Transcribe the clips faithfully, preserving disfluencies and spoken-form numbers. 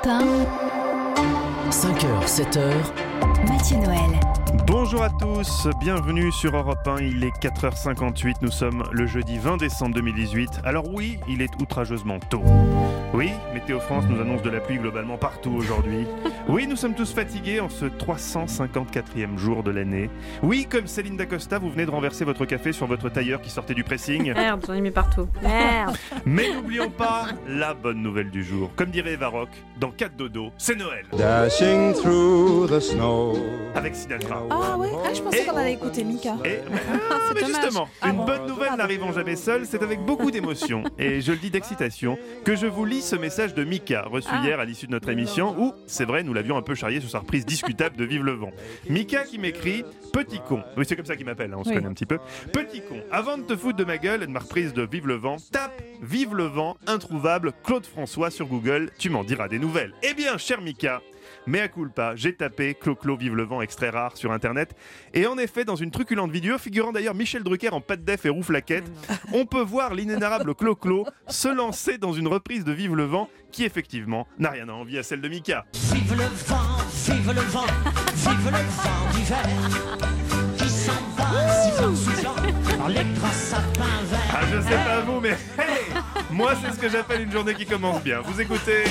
un. cinq heures, sept heures. Mathieu Noël. Bonjour à tous, bienvenue sur Europe un, il est quatre heures cinquante-huit, nous sommes le jeudi vingt décembre deux mille dix-huit. Alors oui, il est outrageusement tôt. Oui, Météo France nous annonce de la pluie globalement partout aujourd'hui. Oui, nous sommes tous fatigués en ce trois cent cinquante-quatrième jour de l'année. Oui, comme Céline Dacosta, vous venez de renverser votre café sur votre tailleur qui sortait du pressing. Merde, j'en ai mis partout. Merde. Mais n'oublions pas la bonne nouvelle du jour. Comme dirait Eva Rock, dans quatre dodo, c'est Noël. Dashing through the snow. Avec Sinatra. Ah ouais, ah, je pensais Et- qu'on allait écouter Mika. Et, ah, mais dommage. justement, Ah une bon. bonne nouvelle Pardon. n'arrivant jamais seule, c'est avec beaucoup d'émotion, et je le dis d'excitation, que je vous lis ce message de Mika, reçu Ah. hier à l'issue de notre émission, où, c'est vrai, nous l'avions un peu charrié sur sa reprise discutable de Vive le vent. Mika qui m'écrit « Petit con », oui c'est comme ça qu'il m'appelle, hein, on se Oui. connaît un petit peu. « Petit con, avant de te foutre de ma gueule et de ma reprise de Vive le vent, tape Vive le vent, introuvable, Claude François sur Google, tu m'en diras des nouvelles. » Eh bien, cher Mika, mea culpa, j'ai tapé Clo-Clo Vive le vent extrait rare sur internet et en effet dans une truculente vidéo figurant d'ailleurs Michel Drucker en pâte d'eff et rouflaquette, on peut voir l'inénarrable Clo-Clo se lancer dans une reprise de Vive le vent qui effectivement n'a rien à envier à celle de Mika. Vive le vent, vive le vent, vive le vent d'hiver qui s'en va sifflant soufflant dans les grands sapins verts. Ah je sais pas vous mais hey, moi c'est ce que j'appelle une journée qui commence bien. Vous écoutez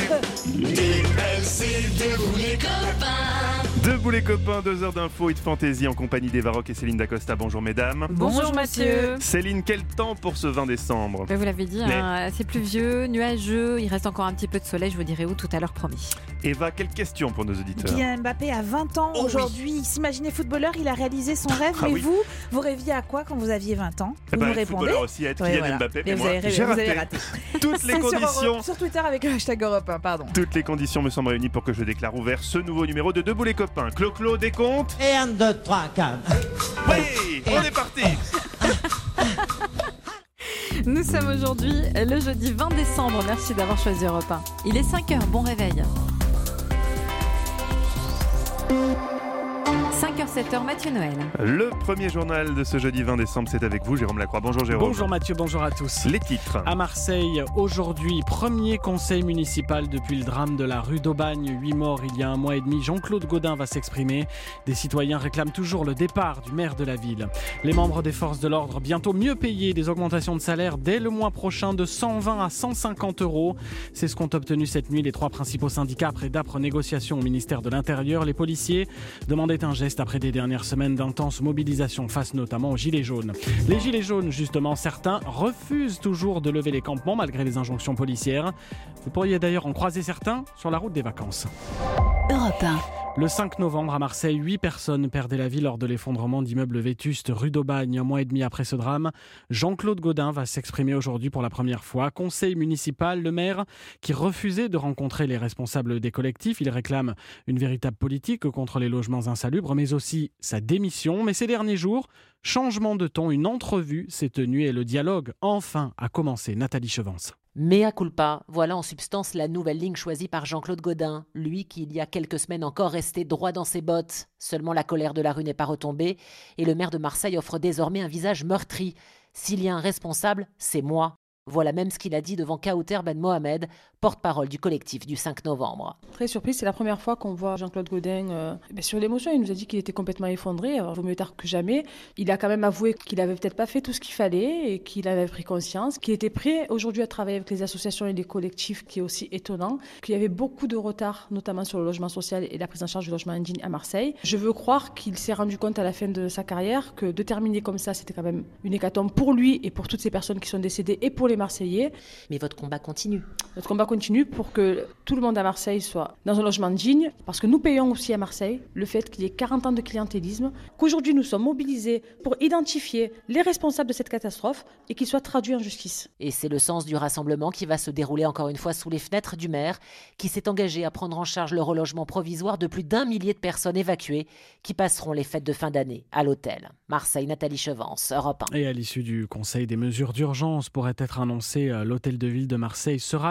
Debout les copains, deux heures d'infos et de fantaisie en compagnie d'Eva Rock et Céline Dacosta. Bonjour mesdames. Bonjour Mathieu. Céline, quel temps pour ce vingt décembre? Ben, vous l'avez dit, Mais- hein, c'est pluvieux, nuageux, il reste encore un petit peu de soleil, je vous dirai où tout à l'heure promis. Eva, quelle question pour nos auditeurs? Kylian Mbappé a vingt ans Oh oui. aujourd'hui. Il s'imaginait footballeur, il a réalisé son rêve. Ah mais oui. vous, vous rêviez à quoi quand vous aviez vingt ans? Eh Vous ben, nous être répondez. footballeur aussi, être Ouais, Kylian voilà. Mbappé, Mais mais vous moi, avez, j'ai vous raté. avez raté. Toutes les C'est sur conditions. Europe- Sur, Twitter avec le hashtag Europe un, pardon. Toutes les conditions me semblent réunies pour que je déclare ouvert ce nouveau numéro de Debout les copains. Clo-Clo, décompte. Et un, deux, trois, quatre. Oui, on est parti. Nous sommes aujourd'hui le jeudi vingt décembre, merci d'avoir choisi Europe un. Il est cinq heures, bon réveil. cinq heures, sept heures, Mathieu Noël. Le premier journal de ce jeudi vingt décembre, c'est avec vous, Jérôme Lacroix. Bonjour Jérôme. Bonjour Mathieu, bonjour à tous. Les titres. À Marseille, aujourd'hui, premier conseil municipal depuis le drame de la rue d'Aubagne. Huit morts il y a un mois et demi. Jean-Claude Gaudin va s'exprimer. Des citoyens réclament toujours le départ du maire de la ville. Les membres des forces de l'ordre bientôt mieux payés. Des augmentations de salaire dès le mois prochain de cent vingt à cent cinquante euros. C'est ce qu'ont obtenu cette nuit les trois principaux syndicats après d'âpres négociations au ministère de l'Intérieur. Les policiers demandaient un geste après des dernières semaines d'intenses mobilisations face notamment aux Gilets jaunes. Les Gilets jaunes, justement, certains refusent toujours de lever les campements malgré les injonctions policières. Vous pourriez d'ailleurs en croiser certains sur la route des vacances. Europe un. Le cinq novembre à Marseille, huit personnes perdaient la vie lors de l'effondrement d'immeubles vétustes rue d'Aubagne. Un mois et demi après ce drame, Jean-Claude Gaudin va s'exprimer aujourd'hui pour la première fois. Conseil municipal, le maire qui refusait de rencontrer les responsables des collectifs. Il réclame une véritable politique contre les logements insalubres, mais aussi sa démission. Mais ces derniers jours, changement de ton, une entrevue s'est tenue et le dialogue enfin a commencé. Nathalie Chevance. Mea culpa, voilà en substance la nouvelle ligne choisie par Jean-Claude Gaudin, lui qui il y a quelques semaines encore restait droit dans ses bottes. Seulement la colère de la rue n'est pas retombée et le maire de Marseille offre désormais un visage meurtri. S'il y a un responsable, c'est moi. Voilà même ce qu'il a dit devant Kauter Ben Mohamed, porte-parole du collectif du cinq novembre. Très surprise, c'est la première fois qu'on voit Jean-Claude Gaudin euh, ben sur l'émotion. Il nous a dit qu'il était complètement effondré, alors vaut mieux tard que jamais. Il a quand même avoué qu'il avait peut-être pas fait tout ce qu'il fallait et qu'il avait pris conscience, qu'il était prêt aujourd'hui à travailler avec les associations et les collectifs, qui est aussi étonnant, qu'il y avait beaucoup de retard, notamment sur le logement social et la prise en charge du logement indigne à Marseille. Je veux croire qu'il s'est rendu compte à la fin de sa carrière que de terminer comme ça, c'était quand même une hécatombe pour lui et pour toutes ces personnes qui sont décédées et pour les Marseillais. Mais votre combat continue. Notre combat continue pour que tout le monde à Marseille soit dans un logement digne, parce que nous payons aussi à Marseille le fait qu'il y ait quarante ans de clientélisme, qu'aujourd'hui nous sommes mobilisés pour identifier les responsables de cette catastrophe et qu'ils soient traduits en justice. Et c'est le sens du rassemblement qui va se dérouler encore une fois sous les fenêtres du maire, qui s'est engagé à prendre en charge le relogement provisoire de plus d'un millier de personnes évacuées qui passeront les fêtes de fin d'année à l'hôtel. Marseille, Nathalie Chevance, Europe un. Et à l'issue du Conseil, des mesures d'urgence pourraient être annoncées. L'hôtel de ville de Marseille sera ultra sécurisé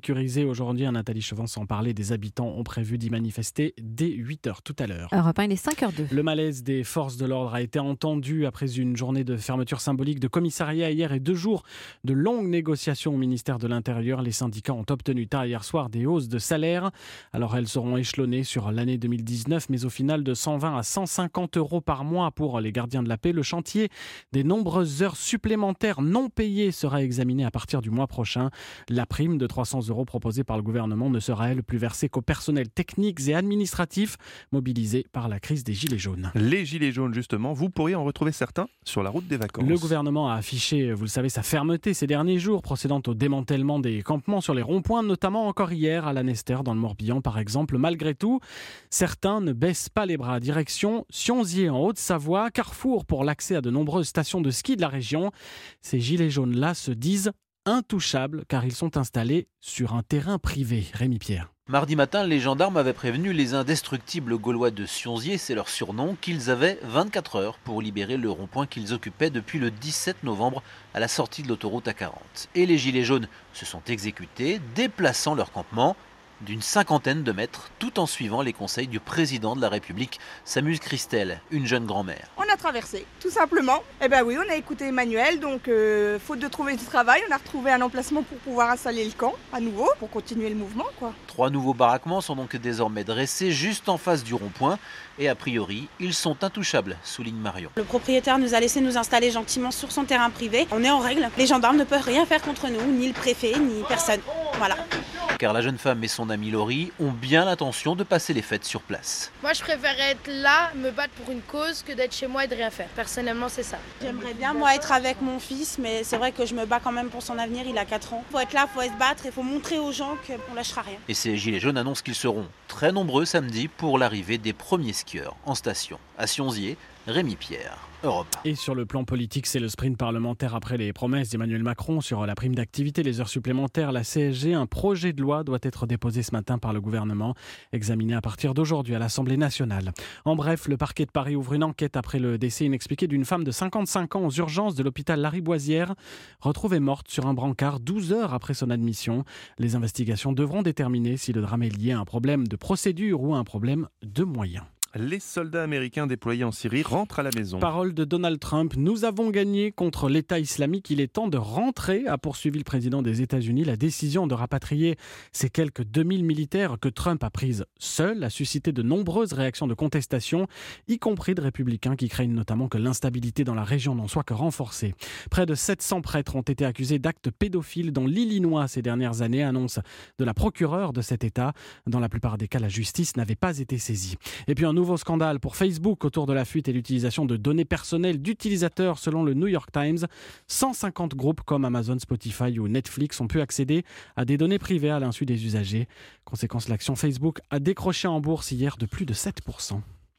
sécurisé aujourd'hui. Nathalie Chevant sans parler des habitants ont prévu d'y manifester dès huit heures tout à l'heure. Europe un, il est cinq heures deux. Le malaise des forces de l'ordre a été entendu après une journée de fermeture symbolique de commissariat hier et deux jours de longues négociations au ministère de l'Intérieur. Les syndicats ont obtenu tard hier soir des hausses de salaire. Alors elles seront échelonnées sur l'année deux mille dix-neuf, mais au final de cent vingt à cent cinquante euros par mois pour les gardiens de la paix. Le chantier des nombreuses heures supplémentaires non payées sera examiné à partir du mois prochain. La prime de trois cents euros proposée par le gouvernement ne sera elle plus versée qu'au personnel technique et administratif mobilisé par la crise des Gilets jaunes. Les Gilets jaunes, justement, vous pourriez en retrouver certains sur la route des vacances. Le gouvernement a affiché, vous le savez, sa fermeté ces derniers jours, procédant au démantèlement des campements sur les ronds-points, notamment encore hier à Lanester, dans le Morbihan, par exemple. Malgré tout, certains ne baissent pas les bras. Direction Sionzier, en Haute-Savoie, carrefour pour l'accès à de nombreuses stations de ski de la région. Ces Gilets jaunes-là se disent intouchables car ils sont installés sur un terrain privé. Rémi Pierre. Mardi matin, les gendarmes avaient prévenu les indestructibles Gaulois de Sionzier, c'est leur surnom, qu'ils avaient vingt-quatre heures pour libérer le rond-point qu'ils occupaient depuis le dix-sept novembre à la sortie de l'autoroute A quarante. Et les Gilets jaunes se sont exécutés, déplaçant leur campement d'une cinquantaine de mètres, tout en suivant les conseils du président de la République, s'amuse Christelle, une jeune grand-mère. On a traversé, tout simplement. Eh ben oui, on a écouté Emmanuel, donc euh, faute de trouver du travail, on a retrouvé un emplacement pour pouvoir installer le camp à nouveau, pour continuer le mouvement, quoi. Trois nouveaux baraquements sont donc désormais dressés juste en face du rond-point et a priori, ils sont intouchables, souligne Marion. Le propriétaire nous a laissé nous installer gentiment sur son terrain privé. On est en règle, les gendarmes ne peuvent rien faire contre nous, ni le préfet, ni personne. Voilà. Car la jeune femme et son amie Laurie ont bien l'intention de passer les fêtes sur place. Moi, je préfère être là, me battre pour une cause, que d'être chez moi et de rien faire. Personnellement, c'est ça. J'aimerais bien, moi, être avec mon fils, mais c'est vrai que je me bats quand même pour son avenir, il a quatre ans. Il faut être là, il faut se battre, il faut montrer aux gens qu'on ne lâchera rien. Et ces Gilets jaunes annoncent qu'ils seront très nombreux samedi pour l'arrivée des premiers skieurs en station. À Sionzier, Rémi Pierre. Europe. Et sur le plan politique, c'est le sprint parlementaire après les promesses d'Emmanuel Macron sur la prime d'activité, les heures supplémentaires, la C S G. Un projet de loi doit être déposé ce matin par le gouvernement, examiné à partir d'aujourd'hui à l'Assemblée nationale. En bref, le parquet de Paris ouvre une enquête après le décès inexpliqué d'une femme de cinquante-cinq ans aux urgences de l'hôpital Lariboisière, retrouvée morte sur un brancard douze heures après son admission. Les investigations devront déterminer si le drame est lié à un problème de procédure ou à un problème de moyens. Les soldats américains déployés en Syrie rentrent à la maison. Parole de Donald Trump. Nous avons gagné contre l'État islamique. Il est temps de rentrer, a poursuivi le président des États-Unis. La décision de rapatrier ces quelques deux mille militaires que Trump a prises seul a suscité de nombreuses réactions de contestation, y compris de républicains qui craignent notamment que l'instabilité dans la région n'en soit que renforcée. Près de sept cents prêtres ont été accusés d'actes pédophiles dans l'Illinois ces dernières années, annonce de la procureure de cet État. Dans la plupart des cas, la justice n'avait pas été saisie. Et puis un nouveau scandale pour Facebook autour de la fuite et l'utilisation de données personnelles d'utilisateurs selon le New York Times. cent cinquante groupes comme Amazon, Spotify ou Netflix ont pu accéder à des données privées à l'insu des usagers. Conséquence, l'action Facebook a décroché en bourse hier de plus de sept pour cent.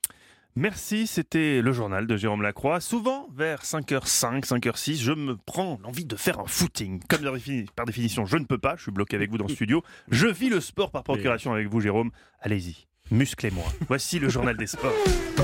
Merci, c'était le journal de Jérôme Lacroix. Souvent, vers cinq heures cinq, cinq heures six, je me prends l'envie de faire un footing. Comme par définition, je ne peux pas, je suis bloqué avec vous dans le studio. Je vis le sport par procuration avec vous, Jérôme. Allez-y. Musclez-moi. Voici le journal des sports.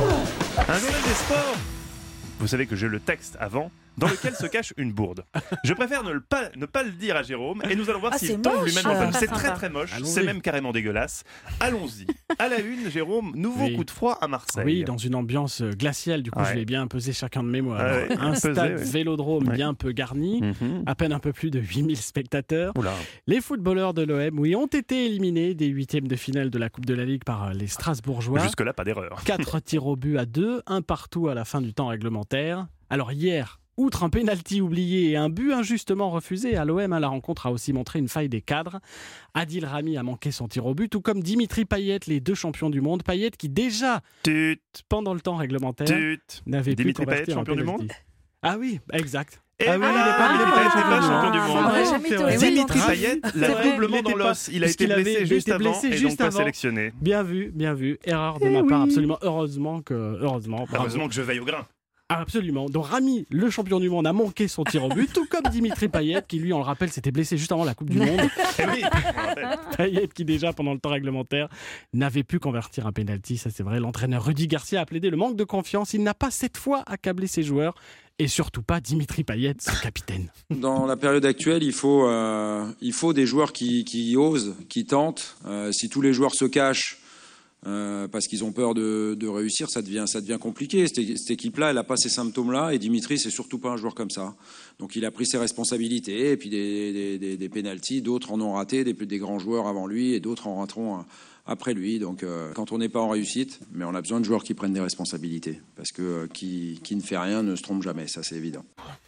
Un journal des sports. Vous savez que j'ai le texte avant, dans lequel se cache une bourde. Je préfère ne, le pas, ne pas le dire à Jérôme, et nous allons voir ah, s'il tombe lui-même en panne. C'est sympa. très très moche, Allons-y. C'est même carrément dégueulasse. Allons-y. À la une, Jérôme, nouveau oui. coup de froid à Marseille. Oui, dans une ambiance glaciale, du coup ouais. je l'ai bien pesé chacun de mes mots. Ouais, ouais. Un Pesé, stade ouais. vélodrome Ouais. bien peu garni, Mm-hmm. à peine un peu plus de huit mille spectateurs. Oula. Les footballeurs de l'O M, oui, ont été éliminés des huitièmes de finale de la Coupe de la Ligue par les Strasbourgeois. Jusque-là, pas d'erreur. Quatre tirs au but à deux, un partout à la fin du temps réglementaire. Alors hier, outre un pénalty oublié et un but injustement refusé, à l'O M, la rencontre a aussi montré une faille des cadres. Adil Rami a manqué son tir au but, tout comme Dimitri Payet, les deux champions du monde. Payet qui déjà, Tut, pendant le temps réglementaire, tut. n'avait pu Dimitri convertir Payet, champion un du penalty. monde. Ah oui, exact. Et Ah oui, voilà, il est pas- il est Dimitri pas Payet n'est pas champion champion du du monde. monde. On aurait jamais C'est été vrai. aussi Dimitri longtemps. Payet l'a C'est vrai, doublement il dans était l'os. Il a parce été qu'il avait- blessé il juste était avant blessé et donc juste pas avant. sélectionné. Bien vu, bien vu. Erreur de Eh ma part, oui. absolument. Heureusement que, heureusement, bravo. Heureusement que je veille au grain. Absolument. Donc Rami, le champion du monde, a manqué son tir au but, tout comme Dimitri Payet, qui lui, on le rappelle, s'était blessé juste avant la Coupe du Monde. oui, Payet qui déjà, pendant le temps réglementaire, n'avait pu convertir un pénalty, ça c'est vrai. L'entraîneur Rudy Garcia a plaidé le manque de confiance. Il n'a pas cette fois accablé ses joueurs. Et surtout pas Dimitri Payet, son capitaine. Dans la période actuelle, il faut, euh, il faut des joueurs qui, qui osent, qui tentent. Euh, si tous les joueurs se cachent euh, parce qu'ils ont peur de, de réussir, ça devient, ça devient compliqué. Cette, cette équipe-là, elle n'a pas ces symptômes-là. Et Dimitri, c'est surtout pas un joueur comme ça. Donc il a pris ses responsabilités. Et puis des, des, des, des pénaltys, d'autres en ont raté, des, des grands joueurs avant lui, et d'autres en rateront après lui. Donc euh, quand on n'est pas en réussite, mais on a besoin de joueurs qui prennent des responsabilités. Parce que euh, qui, qui ne fait rien ne se trompe jamais, ça c'est évident.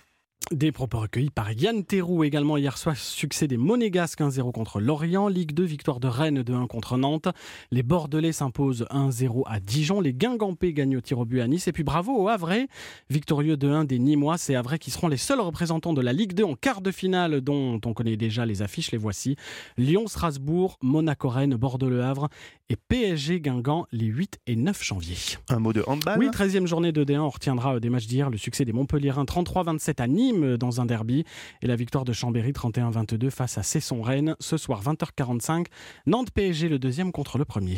Des propos recueillis par Yann Théroux également hier soir, succès des Monégasques un zéro contre Lorient, Ligue deux, victoire de Rennes deux un contre Nantes, les Bordelais s'imposent un zéro à Dijon, les Guingampais gagnent au tir au but à Nice, et puis bravo aux Havrais, victorieux deux un des Nîmois, c'est Havrais qui seront les seuls représentants de la Ligue deux en quart de finale dont on connaît déjà les affiches, les voici, Lyon-Strasbourg, Monaco-Rennes, Bordeaux-Le Havre et P S G-Guingamp les huit et neuf janvier. Un mot de handball ? Oui, treizième journée de D un, on retiendra des matchs d'hier, le succès des Montpelliérains trente-trois vingt-sept à Nîmes dans un derby et la victoire de Chambéry trente et un vingt-deux face à Cesson-Rennes ce soir vingt heures quarante-cinq. Nantes-P S G le deuxième contre le premier.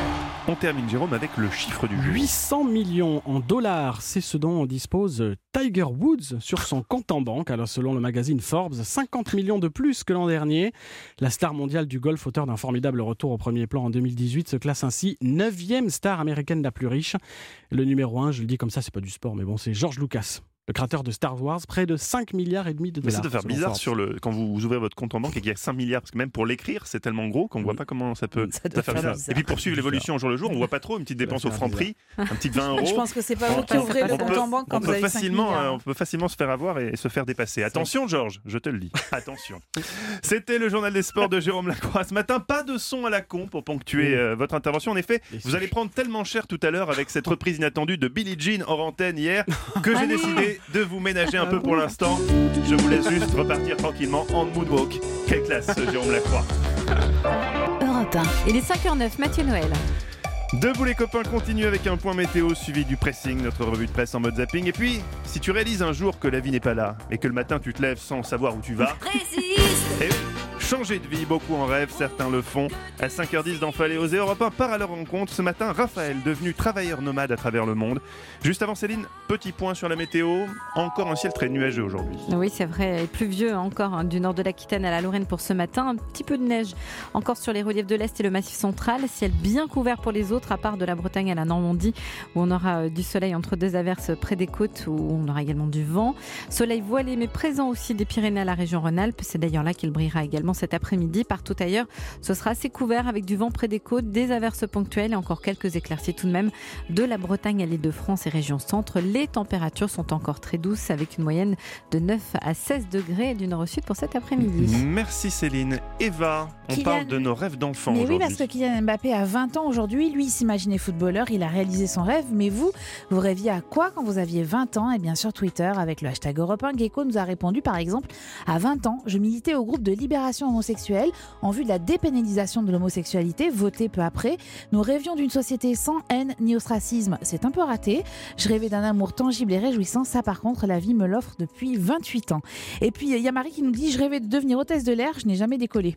On termine, Jérôme, avec le chiffre du jour. huit cents millions en dollars, c'est ce dont dispose Tiger Woods sur son compte en banque. Alors selon le magazine Forbes, cinquante millions de plus que l'an dernier. La star mondiale du golf, auteur d'un formidable retour au premier plan en deux mille dix-huit, se classe ainsi neuvième star américaine la plus riche. Le numéro un, je le dis comme ça, c'est pas du sport, mais bon, c'est George Lucas. Le créateur de Star Wars, près de cinq milliards et demi de dollars. Mais ça doit faire bizarre sur le, quand vous ouvrez votre compte en banque et qu'il y a cinq milliards, parce que même pour l'écrire, c'est tellement gros qu'on ne voit pas comment ça peut ça doit faire faire bizarre. bizarre. Et puis pour suivre l'évolution au jour le jour, on ne voit pas trop une petite dépense au franc prix, un petit vingt euros. Je pense que c'est pas vous qui ouvrez le compte en banque quand on vous peut avez cinq facilement, milliards. euh, on peut facilement se faire avoir et, et se faire dépasser. Attention Georges, je te le dis, attention. C'était le journal des sports de Jérôme Lacroix. Ce matin, pas de son à la con pour ponctuer euh, votre intervention. En effet, vous allez prendre tellement cher tout à l'heure avec cette reprise inattendue de Billie Jean hors antenne hier que j'ai décidé de vous ménager un peu pour l'instant. Je vous laisse juste repartir tranquillement en moonwalk. Quelle classe, Jérôme Lacroix. Europe un. Il est cinq heures neuf, Mathieu Noël. Debout les copains continue avec un point météo suivi du pressing, notre revue de presse en mode zapping. Et puis, si tu réalises un jour que la vie n'est pas là et que le matin tu te lèves sans savoir où tu vas, et changer de vie, beaucoup en rêvent, certains le font. À cinq heures dix dans Fallait oser, Europe un part à leur rencontre. Ce matin, Raphaël, devenu travailleur nomade à travers le monde. Juste avant Céline, petit point sur la météo. Encore un ciel très nuageux aujourd'hui. Oui, c'est vrai, et pluvieux encore hein, du nord de l'Aquitaine à la Lorraine pour ce matin. Un petit peu de neige encore sur les reliefs de l'Est et le Massif central. Ciel bien couvert pour les autres, à part de la Bretagne à la Normandie, où on aura euh, du soleil entre deux averses près des côtes, où on aura également du vent. Soleil voilé, mais présent aussi des Pyrénées à la région Rhône-Alpes. C'est d'ailleurs là qu'il brillera également cet après-midi. Partout ailleurs, ce sera assez couvert avec du vent près des côtes, des averses ponctuelles et encore quelques éclaircies tout de même de la Bretagne à l'Île-de-France et région centre. Les températures sont encore très douces avec une moyenne de neuf à seize degrés du nord au sud pour cet après-midi. Merci Céline. Eva, on Kylian... parle de nos rêves d'enfants mais aujourd'hui. Oui, parce que Kylian Mbappé a vingt ans aujourd'hui. Lui, il s'imaginait footballeur, il a réalisé son rêve. Mais vous, vous rêviez à quoi quand vous aviez vingt ans? Et bien sûr, Twitter, avec le hashtag Europe un, Gecko nous a répondu par exemple, à vingt ans, je militais au groupe de libération homosexuelle en vue de la dépénalisation de l'homosexualité, votée peu après. Nous rêvions d'une société sans haine ni ostracisme. C'est un peu raté. Je rêvais d'un amour tangible et réjouissant. Ça, par contre, la vie me l'offre depuis vingt-huit ans. Et puis, il y a Marie qui nous dit, je rêvais de devenir hôtesse de l'air, je n'ai jamais décollé.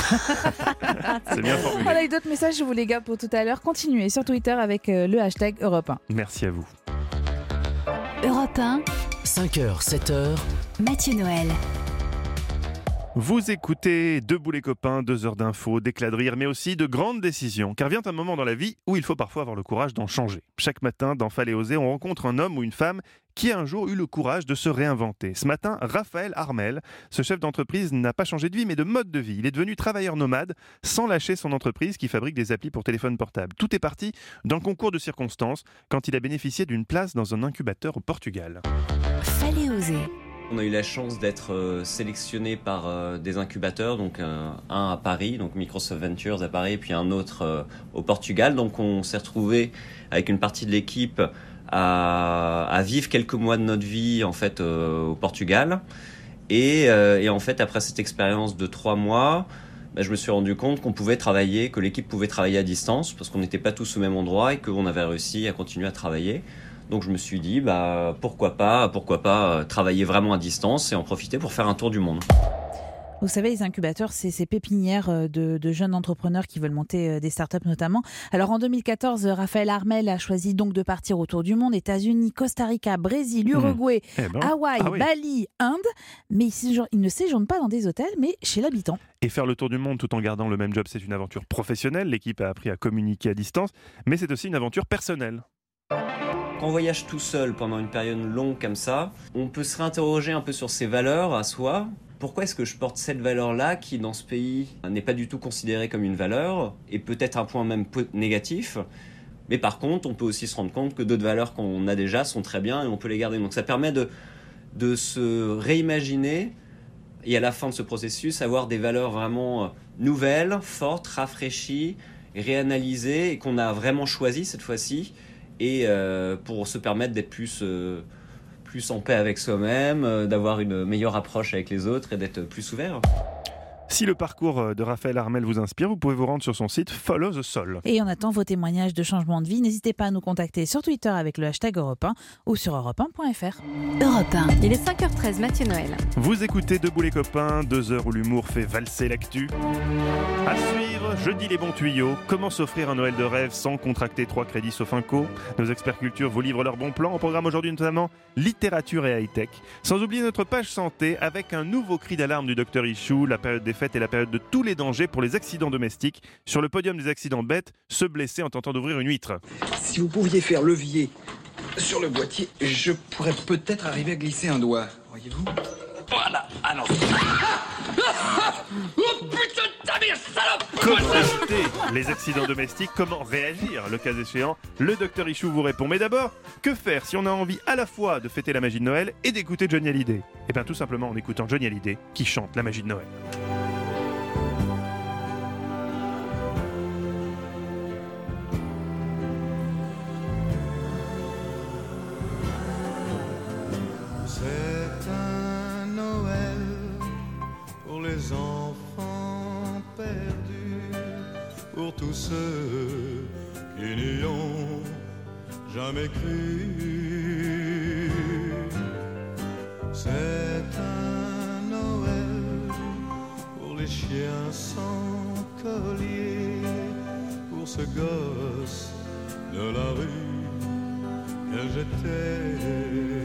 C'est bien formulé. Voilà, et d'autres messages, je vous les garde pour tout à l'heure. Continuez sur Twitter avec le hashtag Europe un. Merci à vous. Europe un, cinq heures, sept heures, Mathieu Noël. Vous écoutez Debout les copains, deux heures d'infos, d'éclats de rire, mais aussi de grandes décisions. Car vient un moment dans la vie où il faut parfois avoir le courage d'en changer. Chaque matin, dans Fallait oser, on rencontre un homme ou une femme qui a un jour eu le courage de se réinventer. Ce matin, Raphaël Armel, ce chef d'entreprise n'a pas changé de vie, mais de mode de vie. Il est devenu travailleur nomade, sans lâcher son entreprise qui fabrique des applis pour téléphone portable. Tout est parti d'un concours de circonstances, quand il a bénéficié d'une place dans un incubateur au Portugal. Fallait oser. On a eu la chance d'être euh, sélectionné par euh, des incubateurs, donc euh, un à Paris, donc Microsoft Ventures à Paris, puis un autre euh, au Portugal. Donc on s'est retrouvé avec une partie de l'équipe à, à vivre quelques mois de notre vie en fait euh, au Portugal. Et, euh, et en fait après cette expérience de trois mois, bah, je me suis rendu compte qu'on pouvait travailler, que l'équipe pouvait travailler à distance parce qu'on n'était pas tous au même endroit et qu'on avait réussi à continuer à travailler. Donc je me suis dit, bah, pourquoi pas, pourquoi pas travailler vraiment à distance et en profiter pour faire un tour du monde. Vous savez, les incubateurs, c'est ces pépinières de, de jeunes entrepreneurs qui veulent monter des startups notamment. Alors en deux mille quatorze, Raphaël Armel a choisi donc de partir autour du monde, États-Unis, Costa Rica, Brésil, Uruguay, mmh. eh ben. Hawaï, ah oui. Bali, Inde. Mais il, séjourne, il ne séjourne pas dans des hôtels, mais chez l'habitant. Et faire le tour du monde tout en gardant le même job, c'est une aventure professionnelle. L'équipe a appris à communiquer à distance, mais c'est aussi une aventure personnelle. Quand on voyage tout seul pendant une période longue comme ça, on peut se réinterroger un peu sur ses valeurs à soi. Pourquoi est-ce que je porte cette valeur-là qui, dans ce pays, n'est pas du tout considérée comme une valeur et peut-être un point même négatif. Mais par contre, on peut aussi se rendre compte que d'autres valeurs qu'on a déjà sont très bien et on peut les garder. Donc ça permet de, de se réimaginer et à la fin de ce processus, avoir des valeurs vraiment nouvelles, fortes, rafraîchies, réanalysées et qu'on a vraiment choisies cette fois-ci et euh, pour se permettre d'être plus... Euh, plus en paix avec soi-même, euh, d'avoir une meilleure approche avec les autres et d'être plus ouvert. Si le parcours de Raphaël Armel vous inspire, vous pouvez vous rendre sur son site Follow the Soul. Et on attend vos témoignages de changement de vie. N'hésitez pas à nous contacter sur Twitter avec le hashtag Europe un ou sur europe un point f r. Europe un. Il est cinq heures treize, Mathieu Noël. Vous écoutez Debout les copains, deux heures où l'humour fait valser l'actu. À suivre, jeudi les bons tuyaux. Comment s'offrir un Noël de rêve sans contracter trois crédits sauf un co. Nos experts culture vous livrent leurs bons plans. Au programme aujourd'hui notamment littérature et high-tech. Sans oublier notre page santé avec un nouveau cri d'alarme du docteur Ichou, la période des fêtes et la période de tous les dangers pour les accidents domestiques. Sur le podium des accidents bêtes, se blesser en tentant d'ouvrir une huître. Si vous pouviez faire levier sur le boîtier, je pourrais peut-être arriver à glisser un doigt. Voyez-vous ? Voilà. Ah non. Oh putain de ta mère, salope ! Comment éviter les accidents domestiques ? Comment réagir, le cas échéant ? Le docteur Ichou vous répond. Mais d'abord, que faire si on a envie à la fois de fêter la magie de Noël et d'écouter Johnny Hallyday ? Eh bien tout simplement en écoutant Johnny Hallyday qui chante la magie de Noël. C'est un Noël pour les enfants perdus, pour tous ceux qui n'y ont jamais cru. C'est un Noël pour les chiens sans collier, pour ce gosse de la rue que j'étais.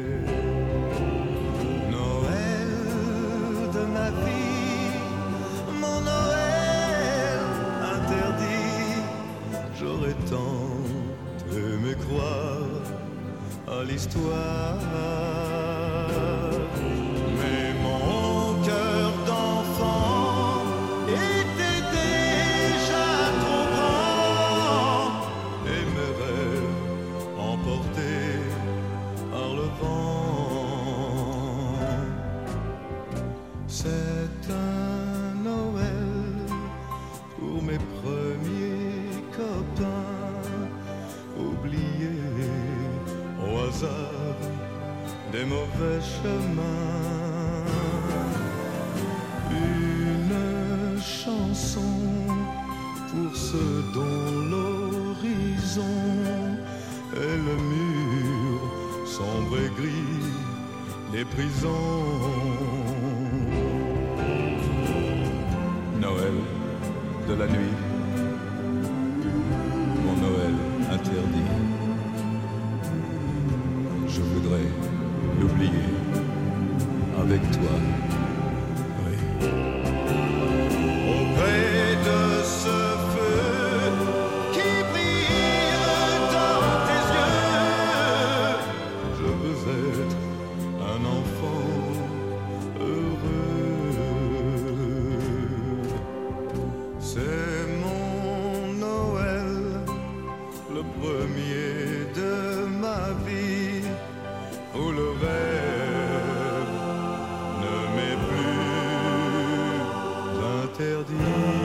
Ma vie, mon Noël interdit, j'aurais tant aimé croire à l'histoire, mais mon cœur d'enfant était déjà trop grand et mes rêves emportés par le vent. C'est un Noël pour mes premiers copains, oubliés au hasard des mauvais chemins. Une chanson pour ceux dont l'horizon est le mur sombre et gris des prisons. Noël de la nuit, mon Noël interdit. Je voudrais l'oublier avec toi, oui. Auprès de ce feu qui brille dans tes yeux, je veux être un enfant heureux. C'est mon Noël, le premier de ma vie, où le rêve ne m'est plus interdit.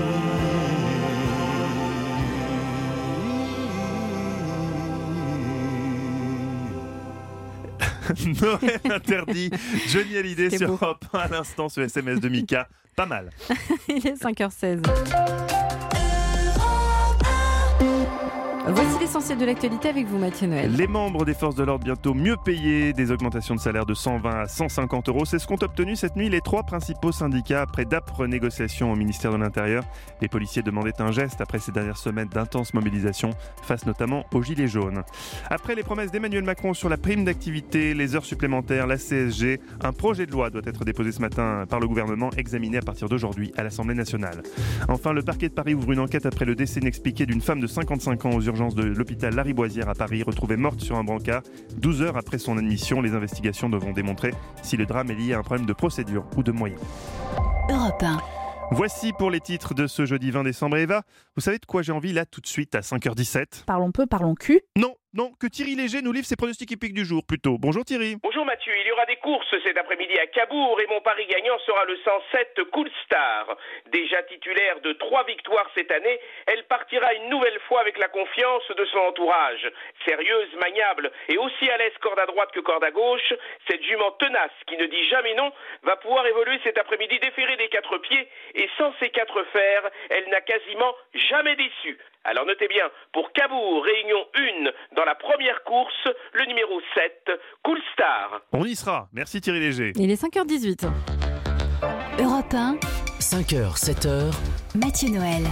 Noël interdit, Johnny Hallyday sur Europe un à l'instant sur S M S de Mika, pas mal. Il est cinq heures seize. Voici l'essentiel de l'actualité avec vous, Mathieu Noël. Les membres des forces de l'ordre bientôt mieux payés, des augmentations de salaire de cent vingt à cent cinquante euros. C'est ce qu'ont obtenu cette nuit les trois principaux syndicats après d'âpres négociations au ministère de l'Intérieur. Les policiers demandaient un geste après ces dernières semaines d'intenses mobilisations face notamment aux Gilets jaunes. Après les promesses d'Emmanuel Macron sur la prime d'activité, les heures supplémentaires, la C S G, un projet de loi doit être déposé ce matin par le gouvernement, examiné à partir d'aujourd'hui à l'Assemblée nationale. Enfin, le parquet de Paris ouvre une enquête après le décès inexpliqué d'une femme de cinquante-cinq ans aux urgences de l'hôpital Lariboisière à Paris, retrouvée morte sur un brancard. douze heures après son admission, les investigations devront démontrer si le drame est lié à un problème de procédure ou de moyens. Europe un. Voici pour les titres de ce jeudi vingt décembre. Eva, vous savez de quoi j'ai envie là tout de suite à cinq heures dix-sept ? Parlons peu, parlons cul. Non, non, que Thierry Léger nous livre ses pronostics hippiques du jour plutôt. Bonjour Thierry. Bonjour Mathieu, il y aura des courses cet après-midi à Cabourg et mon pari gagnant sera le cent sept Cool Star. Déjà titulaire de trois victoires cette année, elle partira une nouvelle fois avec la confiance de son entourage. Sérieuse, maniable et aussi à l'aise corde à droite que corde à gauche, cette jument tenace qui ne dit jamais non va pouvoir évoluer cet après-midi déférée des quatre pieds et sans ses quatre fers, elle n'a quasiment jamais déçu. Alors notez bien, pour Cabourg, Réunion un, dans la première course, le numéro sept, Cool Star. On y sera, merci Thierry Léger. Il est cinq heures dix-huit. Europe un. cinq heures, sept heures. Mathieu Noël.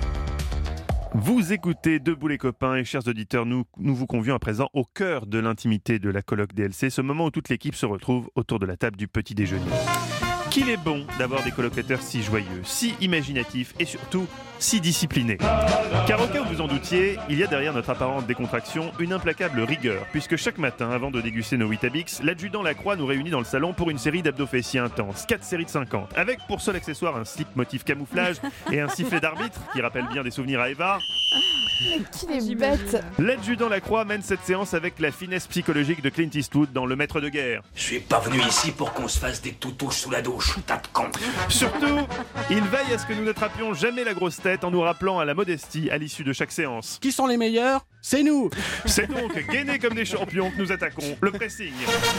Vous écoutez Debout les copains et chers auditeurs, nous, nous vous convions à présent au cœur de l'intimité de la colloque D L C, ce moment où toute l'équipe se retrouve autour de la table du petit déjeuner. Qu'il est bon d'avoir des colocataires si joyeux, si imaginatifs et surtout si disciplinés. Car au cas où vous en doutiez, il y a derrière notre apparente décontraction une implacable rigueur, puisque chaque matin, avant de déguster nos Weetabix, l'adjudant Lacroix nous réunit dans le salon pour une série d'abdos fessiers intenses, quatre séries de cinquante, avec pour seul accessoire un slip motif camouflage et un sifflet d'arbitre qui rappelle bien des souvenirs à Eva. Mais qu'il est bête. L'adjudant Lacroix mène cette séance avec la finesse psychologique de Clint Eastwood dans Le Maître de guerre. Je suis pas venu ici pour qu'on se fasse des toutouches sous la douche, tas de con. Surtout, il veille à ce que nous n'attrapions jamais la grosse tête en nous rappelant à la modestie à l'issue de chaque séance. Qui sont les meilleurs ? C'est nous. C'est donc gainés comme des champions que nous attaquons le pressing.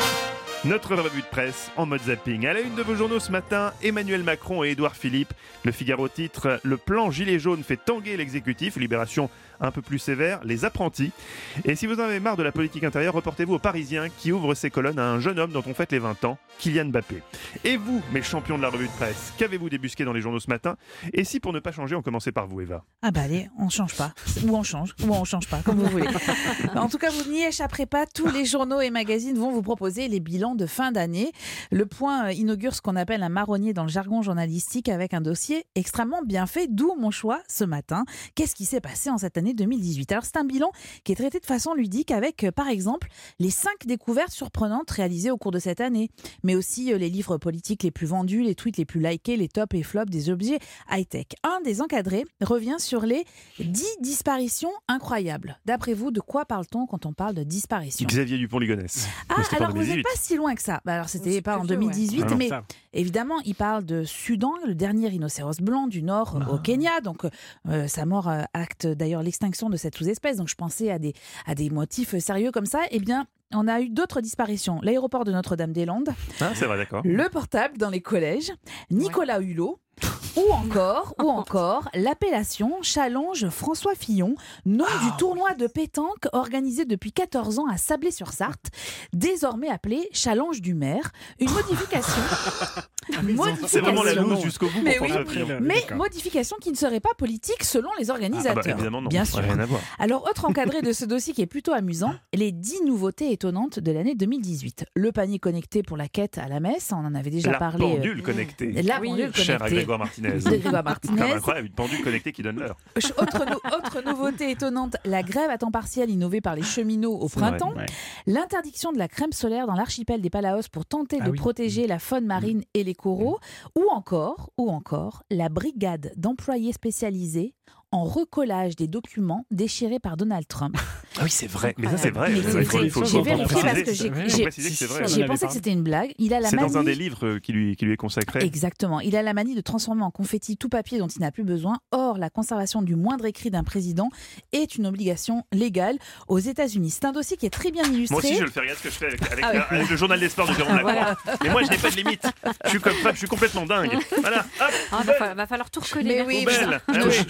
Notre revue de presse en mode zapping. À la une de vos journaux ce matin, Emmanuel Macron et Édouard Philippe. Le Figaro titre « Le plan Gilets jaunes fait tanguer l'exécutif ». Libération un peu plus sévère, les apprentis. Et si vous en avez marre de la politique intérieure, reportez-vous au Parisien qui ouvre ses colonnes à un jeune homme dont on fête les vingt ans, Kylian Mbappé. Et vous, mes champions de la revue de presse, qu'avez-vous débusqué dans les journaux ce matin ? Et si pour ne pas changer, on commençait par vous, Eva ? Ah bah allez, on change pas. Ou on change, ou on change pas, comme vous voulez. En tout cas, vous n'y échapperez pas. Tous les journaux et magazines vont vous proposer les bilans de fin d'année. Le Point inaugure ce qu'on appelle un marronnier dans le jargon journalistique avec un dossier extrêmement bien fait, d'où mon choix ce matin. Qu'est-ce qui s'est passé en cette année deux mille dix-huit ? Alors c'est un bilan qui est traité de façon ludique avec, euh, par exemple, les cinq découvertes surprenantes réalisées au cours de cette année, mais aussi euh, les livres politiques les plus vendus, les tweets les plus likés, les tops et flops des objets high-tech. Un des encadrés revient sur les dix disparitions incroyables. D'après vous, de quoi parle-t-on quand on parle de disparition ? Xavier Dupont-Ligonnès. Ah, alors vous n'êtes pas si loin que ça. Bah, alors c'était C'est pas en vieux, deux mille dix-huit, ouais. mais Ah non, évidemment, il parle de Sudan, le dernier rhinocéros blanc du nord Ah. au Kenya. Donc euh, sa mort euh, acte d'ailleurs l'extinction de cette sous-espèce. Donc je pensais à des, à des motifs sérieux comme ça. Eh bien, on a eu d'autres disparitions. L'aéroport de Notre-Dame-des-Landes, Ah, c'est vrai, d'accord. le portable dans les collèges, Nicolas Hulot. Ou encore, ou encore, l'appellation Challenge François Fillon, nom Ah, du tournoi de pétanque organisé depuis quatorze ans à Sablé-sur-Sarthe, désormais appelé Challenge du maire. Une modification. modification C'est vraiment la loose jusqu'au bout Mais pour oui, François Fillon. mais D'accord. modification qui ne serait pas politique selon les organisateurs. Ah bah, évidemment, non. Bien sûr. Rien à voir. Alors, autre encadré de ce dossier qui est plutôt amusant, les dix nouveautés étonnantes de l'année deux mille dix-huit. Le panier connecté pour la quête à la messe, on en avait déjà La parlé. pendule connectée. La pendule Cher à connectée. Grégoire Martinez. De Grégoire Martinez. Ah, incroyable, une pendule connectée qui donne l'heure. Autre, nou- autre nouveauté étonnante, la grève à temps partiel innovée par les cheminots au C'est vrai, printemps. ouais. L'interdiction de la crème solaire dans l'archipel des Palaos pour tenter Ah de oui. protéger la faune marine et les coraux. Ou encore, ou encore, la brigade d'employés spécialisés en recollage des documents déchirés par Donald Trump. Ah oui, c'est vrai. Mais ça, c'est vrai. Mais Il c'est- faut- il faut- J'ai faut vérifié parce préciser. que j'ai- Il faut j'ai préciser que c'est vrai. j'ai pensé que c'était une blague. Il a la C'est dans un manie- des livres euh, qui lui, qui lui est consacré. Exactement. Il a la manie de transformer en confetti tout papier dont il n'a plus besoin. Or, la conservation du moindre écrit d'un président est une obligation légale aux États-Unis. C'est un dossier qui est très bien illustré. Moi aussi, je le fais. Regarde ce que je fais avec, avec, Ah oui. la- avec le journal des sports de Jérôme Lacroix. Voilà. Mais moi, je n'ai pas de limite. Je suis comme ça, je suis complètement dingue. Voilà. Hop, Ah, va, fa- va falloir tout recoller. Mais oui, poubelle. Je Ah touche, oui. je touche quand même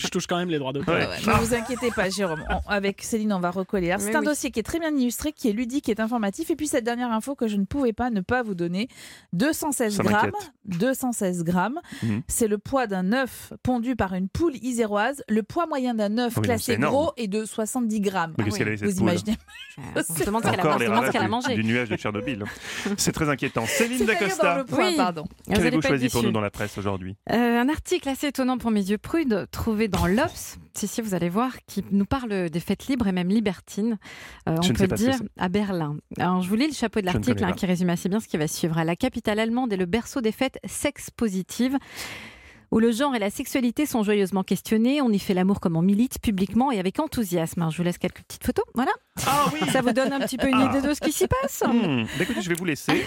même les droits d'auteur. Ouais, ouais. Ne vous inquiétez pas, Jérôme. On- avec Céline, on va recoller. Alors, c'est Mais un oui. dossier qui est très bien illustré, qui est ludique, qui est informatif. Et puis, cette dernière info que je ne pouvais pas ne pas vous donner. deux cent seize Ça grammes. m'inquiète. deux cent seize grammes. Mhm. C'est le poids d'un œuf pondu par une poule iséroise. Le poids moyen d'un œuf Oui, donc classé c'est énorme. gros est de soixante-dix grammes. Mais qu'est-ce qu'elle a, cette Vous poule imaginez On se demande ce qu'elle a, Encore on se les demande ce qu'elle a ravages mangé. du, du nuage de Tchernobyl. C'est très inquiétant. Céline C'est d'ailleurs dans Dacosta, le poids, Oui. pardon. Vous allez qu'avez-vous pas être choisi pour déçus. nous dans la presse aujourd'hui? Euh, un article assez étonnant pour mes yeux prudes, trouvé dans l'Obs, si, si, vous allez voir, qui nous parle des fêtes libres et même libertines, euh, on Je ne peut sais le pas ce que dire, c'est. à Berlin. Alors, je vous lis le chapeau de Je ne l'article connais hein, pas. qui résume assez bien ce qui va suivre. La capitale allemande est le berceau des fêtes sex-positives, où le genre et la sexualité sont joyeusement questionnés. On y fait l'amour comme on milite, publiquement et avec enthousiasme. Alors, je vous laisse quelques petites photos. Voilà. Ah oui. Ça vous donne un petit peu une Ah. idée de ce qui s'y passe. Hmm, bah écoutez, je vais vous laisser.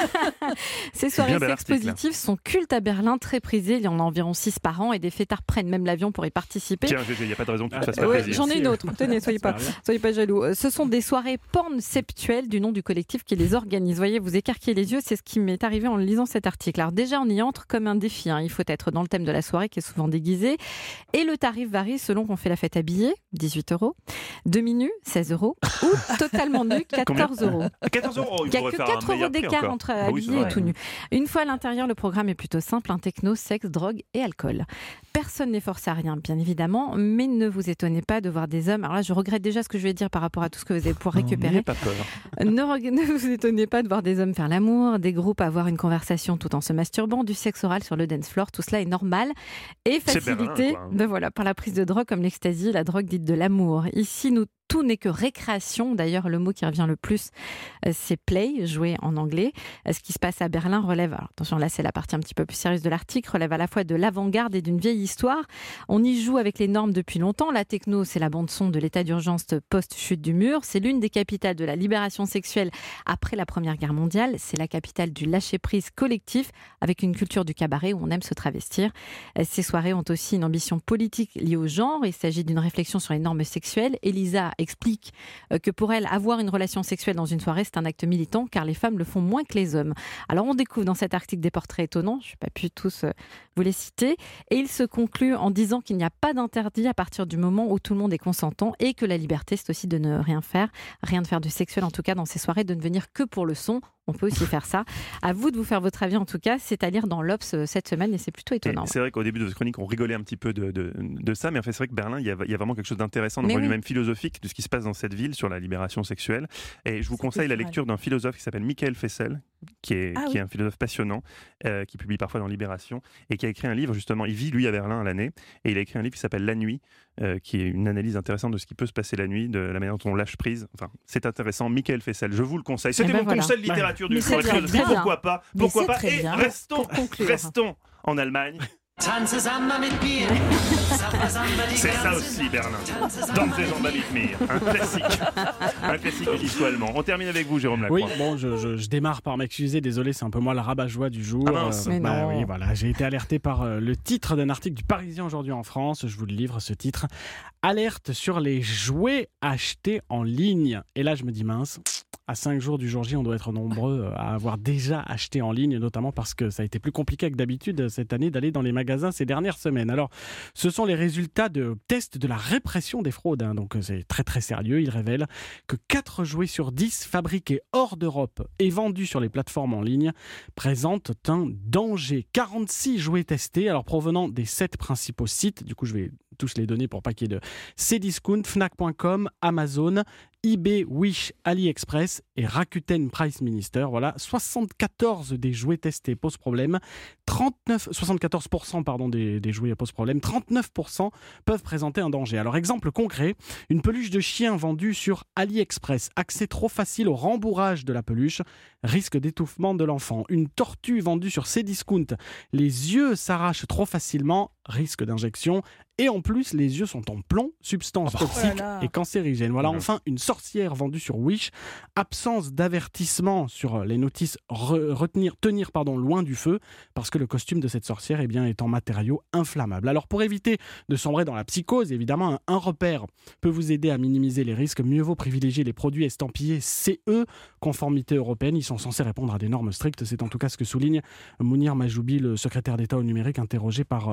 Ces soirées Bien bel sex-positives sont cultes à Berlin, très prisées. Il y en a environ six par an et des fêtards prennent même l'avion pour y participer. Tiens, il n'y a pas de raison que tu te fasses pas Euh, ouais, plaisir. j'en ai une autre. Tenez, soyez pas, soyez pas jaloux. Euh, Ce sont des soirées pornceptuelles du nom du collectif qui les organise. Voyez, vous écarquillez les yeux, c'est ce qui m'est arrivé en lisant cet article. Alors déjà, on y entre comme un défi. hein. Il faut être dans le thème de la soirée qui est souvent déguisé. Et le tarif varie selon qu'on fait la fête habillée, dix-huit euros. Demi-nu, seize euros. Ou totalement nu, quatorze euros. quatorze euros, Il n'y a que quatre euros d'écart entre Ah oui, c'est habillé vrai. et tout nu. Une fois à l'intérieur, le programme est plutôt simple, un techno, sexe, drogue et alcool. Personne n'est forcé à rien, bien évidemment, mais ne vous étonnez pas de voir des hommes. Alors là, je regrette déjà ce que je vais dire par rapport à tout ce que vous allez pouvoir récupérer. N'ayez pas peur. Ne, reg- ne vous étonnez pas de voir des hommes faire l'amour, des groupes avoir une conversation tout en se masturbant, du sexe oral sur le dance floor. Tout cela est normal et C'est facilité Berlin, quoi. ben voilà, par la prise de drogue comme l'ecstasy, la drogue dite de l'amour. Ici, nous tout n'est que récréation. D'ailleurs, le mot qui revient le plus, euh, c'est play, jouer en anglais. Euh, Ce qui se passe à Berlin relève, alors attention, là c'est la partie un petit peu plus sérieuse de l'article, relève à la fois de l'avant-garde et d'une vieille histoire. On y joue avec les normes depuis longtemps. La techno, c'est la bande-son de l'état d'urgence post-chute du mur. C'est l'une des capitales de la libération sexuelle après la Première Guerre mondiale. C'est la capitale du lâcher-prise collectif avec une culture du cabaret où on aime se travestir. Euh, Ces soirées ont aussi une ambition politique liée au genre. Il s'agit d'une réflexion sur les normes sexuelles. Elisa explique euh, que pour elle, avoir une relation sexuelle dans une soirée, c'est un acte militant car les femmes le font moins que les hommes. Alors on découvre dans cet article des portraits étonnants, je n'ai pas pu tous euh, vous les citer, et il se conclut en disant qu'il n'y a pas d'interdit à partir du moment où tout le monde est consentant et que la liberté, c'est aussi de ne rien faire, rien de faire du sexuel en tout cas dans ces soirées, de ne venir que pour le son. On peut aussi faire ça. À vous de vous faire votre avis en tout cas. C'est à lire dans l'Obs euh, cette semaine et c'est plutôt Et étonnant. c'est vrai qu'au début de votre chronique, on rigolait un petit peu de, de, de ça, mais en fait, c'est vrai que Berlin, il y a, il y a vraiment quelque chose d'intéressant d'un Mais point de vue oui. même philosophique de ce qui se passe dans cette ville sur la libération sexuelle. Et je vous conseille la culturel. lecture d'un philosophe qui s'appelle Michael Fessel, qui est, Ah qui oui. est un philosophe passionnant, euh, qui publie parfois dans Libération, et qui a écrit un livre justement. Il vit, lui, à Berlin à l'année, et il a écrit un livre qui s'appelle La Nuit, euh, qui est une analyse intéressante de ce qui peut se passer la nuit, de la manière dont on lâche prise. Enfin, c'est intéressant. Michael Fessel, je vous le conseille. C'était Eh ben mon voilà. conseil de littérature Mais du c'est jour. bien, très bien. Pourquoi pas Mais Pourquoi c'est pas très Et bien. restons, Pour conclure. restons en Allemagne. Tanze Samba mit mir, Samba Samba die C'est ça ganze aussi, Berlin. Danse des Samba mit mir, un classique. Un classique du disco allemand. On termine avec vous, Jérôme Oui, Lacroix. bon, je, je- je démarre par m'excuser, désolé, c'est un peu moi le rabat-joie du jour. Ah mince. Mais bah non. oui, voilà, j'ai été alerté par euh, le titre d'un article du Parisien aujourd'hui en France. Je vous le livre, ce titre. Alerte sur les jouets achetés en ligne. Et là, je me dis mince. À cinq jours du jour J, on doit être nombreux euh, à avoir déjà acheté en ligne, notamment parce que ça a été plus compliqué que d'habitude euh, cette année d'aller dans les magasins ces dernières semaines. Alors, ce sont les résultats de tests de la répression des fraudes. hein. Donc, euh, c'est très très sérieux. Ils révèlent que quatre jouets sur dix fabriqués hors d'Europe et vendus sur les plateformes en ligne présentent un danger. quarante-six jouets testés, alors provenant des sept principaux sites. Du coup, je vais tous les donner pour pas qu'il y ait de Cdiscount, Fnac point com, Amazon, eBay, Wish, AliExpress et Rakuten Price Minister. Voilà, soixante-quatorze des jouets testés posent problème. trente-neuf, soixante-quatorze pour cent pardon, des, des jouets posent problème. trente-neuf pour cent peuvent présenter un danger. Alors, exemple concret, une peluche de chien vendue sur AliExpress. Accès trop facile au rembourrage de la peluche. Risque d'étouffement de l'enfant. Une tortue vendue sur Cdiscount. Les yeux s'arrachent trop facilement. Risque d'injection. Et en plus, les yeux sont en plomb, substance Oh toxique là là. et cancérigène. Voilà, Mmh. enfin, une sorcière vendue sur Wish. Absence d'avertissement sur les notices re- retenir, tenir pardon, loin du feu, parce que le costume de cette sorcière eh bien, est en matériaux inflammables. Alors, pour éviter de sombrer dans la psychose, évidemment, un, un repère peut vous aider à minimiser les risques. Mieux vaut privilégier les produits estampillés C E, conformité européenne. Ils sont censés répondre à des normes strictes. C'est en tout cas ce que souligne Mounir Majoubi, le secrétaire d'État au numérique, interrogé par, euh, par le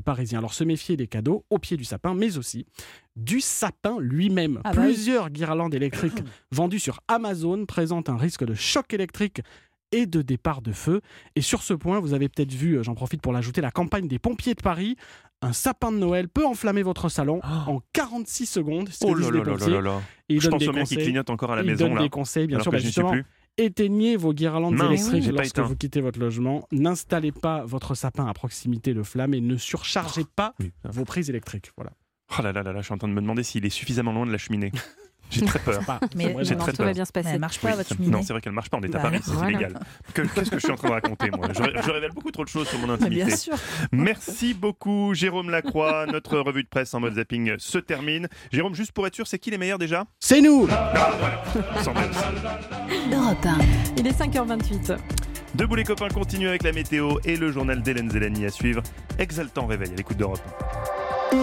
Parisiens. Alors se méfier des cadeaux au pied du sapin, mais aussi du sapin lui-même. Ah bah Plusieurs guirlandes électriques vendues sur Amazon présentent un risque de choc électrique et de départ de feu. Et sur ce point, vous avez peut-être vu, j'en profite pour l'ajouter, la campagne des pompiers de Paris. Un sapin de Noël peut enflammer votre salon oh. en quarante-six secondes. Oh là là là là là. Je pense au bien qui clignote encore à la il maison. Il donne là, des conseils, bien sûr. Bah, je justement, éteignez vos guirlandes Mince, électriques oui. lorsque vous quittez votre logement. N'installez pas votre sapin à proximité de flammes et ne surchargez pas oui. vos prises électriques. Voilà. Oh là là là là, je suis en train de me demander s'il est suffisamment loin de la cheminée. J'ai très peur. Mais j'ai non, très tout peur. va bien se passer. Elle marche pas, oui, votre cheminée. Non, c'est vrai qu'elle marche pas. On est à bah, Paris, c'est voilà. illégal. Que, qu'est-ce que je suis en train de raconter, moi je, je révèle beaucoup trop de choses sur mon intimité. Bien sûr. Merci beaucoup, Jérôme Lacroix. Notre revue de presse en mode zapping se termine. Jérôme, juste pour être sûr, c'est qui les meilleurs déjà ? C'est nous. Ah, voilà. Sans même. Europe un. Il est cinq heures vingt-huit. Debout les copains, continue avec la météo et le journal d'Hélène Zélani à suivre. Exaltant réveil à l'écoute d'Europe un.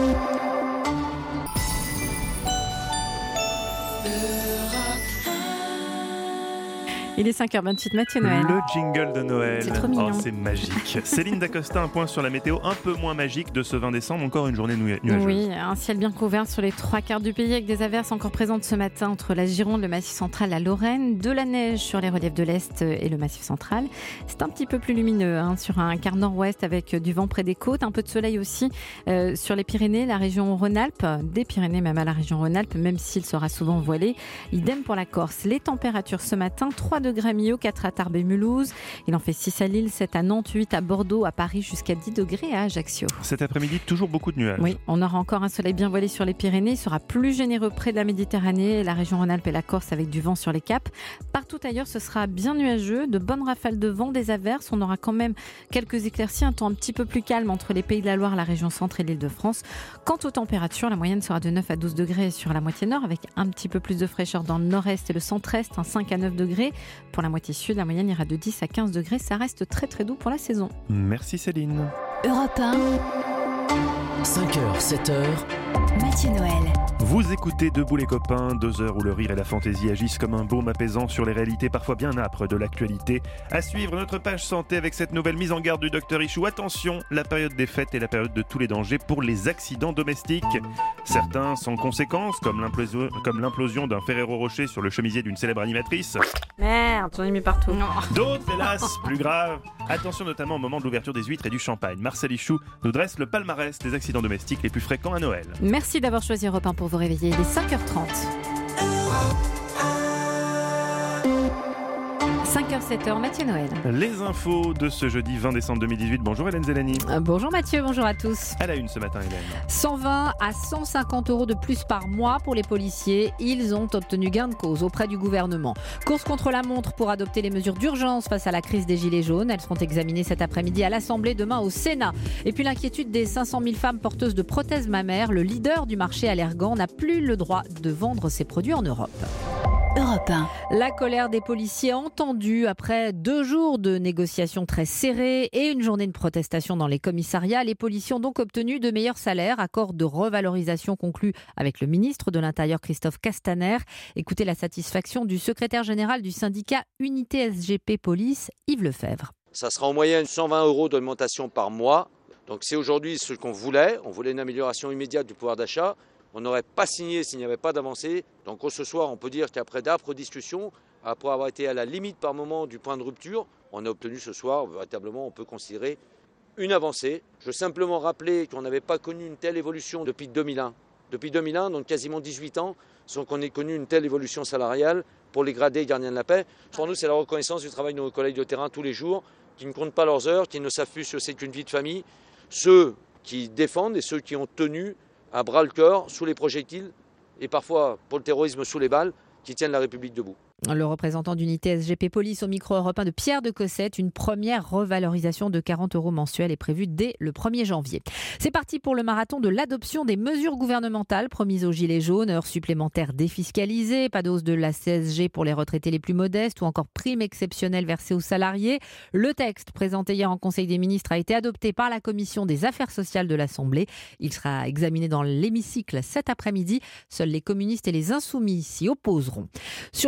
Il est cinq heures vingt-huit, Mathieu Noël. Le jingle de Noël. C'est trop mignon. Oh, c'est magique. Céline Dacosta, un point sur la météo un peu moins magique de ce vingt décembre. Encore une journée nuageuse. Oui, un ciel bien couvert sur les trois quarts du pays avec des averses encore présentes ce matin entre la Gironde, le Massif central, la Lorraine. De la neige sur les reliefs de l'Est et le Massif central. C'est un petit peu plus lumineux hein, sur un quart nord-ouest avec du vent près des côtes. Un peu de soleil aussi euh, sur les Pyrénées, la région Rhône-Alpes. Des Pyrénées même à la région Rhône-Alpes, même s'il sera souvent voilé. Idem pour la Corse. Les températures ce matin, trois degrés à Millau, quatre à Tarbes et Mulhouse. Il en fait six à Lille, sept à Nantes, huit à Bordeaux, à Paris, jusqu'à dix degrés à Ajaccio. Cet après-midi, toujours beaucoup de nuages. Oui, on aura encore un soleil bien voilé sur les Pyrénées. Il sera plus généreux près de la Méditerranée, la région Rhône-Alpes et la Corse avec du vent sur les caps. Partout ailleurs, ce sera bien nuageux, de bonnes rafales de vent, des averses. On aura quand même quelques éclaircies, un temps un petit peu plus calme entre les Pays de la Loire, la région centre et l'Île-de-France. Quant aux températures, la moyenne sera de neuf à douze degrés sur la moitié nord, avec un petit peu plus de fraîcheur dans le nord-est et le centre-est, un cinq à neuf degrés. Pour la moitié sud, la moyenne ira de dix à quinze degrés. Ça reste très très doux pour la saison. Merci Céline. Europe un. cinq heures, sept heures. Mathieu Noël. Vous écoutez Debout les copains, deux heures où le rire et la fantaisie agissent comme un baume apaisant sur les réalités parfois bien âpres de l'actualité. À suivre notre page santé avec cette nouvelle mise en garde du docteur Ichou. Attention, la période des fêtes est la période de tous les dangers pour les accidents domestiques. Certains sans conséquences, comme l'implosion, comme l'implosion d'un Ferrero Rocher sur le chemisier d'une célèbre animatrice. Merde, j'en ai mis partout. Non. D'autres, hélas, plus graves. Attention notamment au moment de l'ouverture des huîtres et du champagne. Marcel Ichou nous dresse le palmarès des accidents domestiques les plus fréquents à Noël. Merci d'avoir choisi Europe un pour vous réveiller. Il est cinq heures trente. cinq heures, sept heures, Mathieu Noël. Les infos de ce jeudi vingt décembre deux mille dix-huit. Bonjour Hélène Zélani. Euh, bonjour Mathieu, bonjour à tous. À la une ce matin, Hélène. cent vingt à cent cinquante euros de plus par mois pour les policiers. Ils ont obtenu gain de cause auprès du gouvernement. Course contre la montre pour adopter les mesures d'urgence face à la crise des Gilets jaunes. Elles seront examinées cet après-midi à l'Assemblée, demain au Sénat. Et puis l'inquiétude des cinq cent mille femmes porteuses de prothèses mammaires. Le leader du marché Allergan n'a plus le droit de vendre ses produits en Europe. Europe un. La colère des policiers entendue après deux jours de négociations très serrées et une journée de protestation dans les commissariats. Les policiers ont donc obtenu de meilleurs salaires, accord de revalorisation conclu avec le ministre de l'Intérieur Christophe Castaner. Écoutez la satisfaction du secrétaire général du syndicat Unité S G P Police, Yves Lefebvre. Ça sera en moyenne cent vingt euros d'augmentation par mois. Donc c'est aujourd'hui ce qu'on voulait. On voulait une amélioration immédiate du pouvoir d'achat. On n'aurait pas signé s'il n'y avait pas d'avancée. Donc ce soir, on peut dire qu'après d'âpres discussions, après avoir été à la limite par moment du point de rupture, on a obtenu ce soir, véritablement, on peut considérer une avancée. Je veux simplement rappeler qu'on n'avait pas connu une telle évolution depuis deux mille un. Depuis deux mille un, donc quasiment dix-huit ans, sans qu'on ait connu une telle évolution salariale pour les gradés gardiens de la paix. Pour nous, c'est la reconnaissance du travail de nos collègues de terrain tous les jours, qui ne comptent pas leurs heures, qui ne savent plus ce que c'est qu'une vie de famille. Ceux qui défendent et ceux qui ont tenu à bras le corps sous les projectiles et parfois pour le terrorisme sous les balles qui tiennent la République debout. Le représentant d'Unité S G P Police au micro européen de Pierre de Cossette, une première revalorisation de quarante euros mensuels est prévue dès le premier janvier. C'est parti pour le marathon de l'adoption des mesures gouvernementales promises aux Gilets jaunes, heures supplémentaires défiscalisées, pas de hausse de la C S G pour les retraités les plus modestes ou encore prime exceptionnelle versée aux salariés. Le texte présenté hier en Conseil des ministres a été adopté par la Commission des affaires sociales de l'Assemblée. Il sera examiné dans l'hémicycle cet après-midi. Seuls les communistes et les insoumis s'y opposeront. Sur le terrain,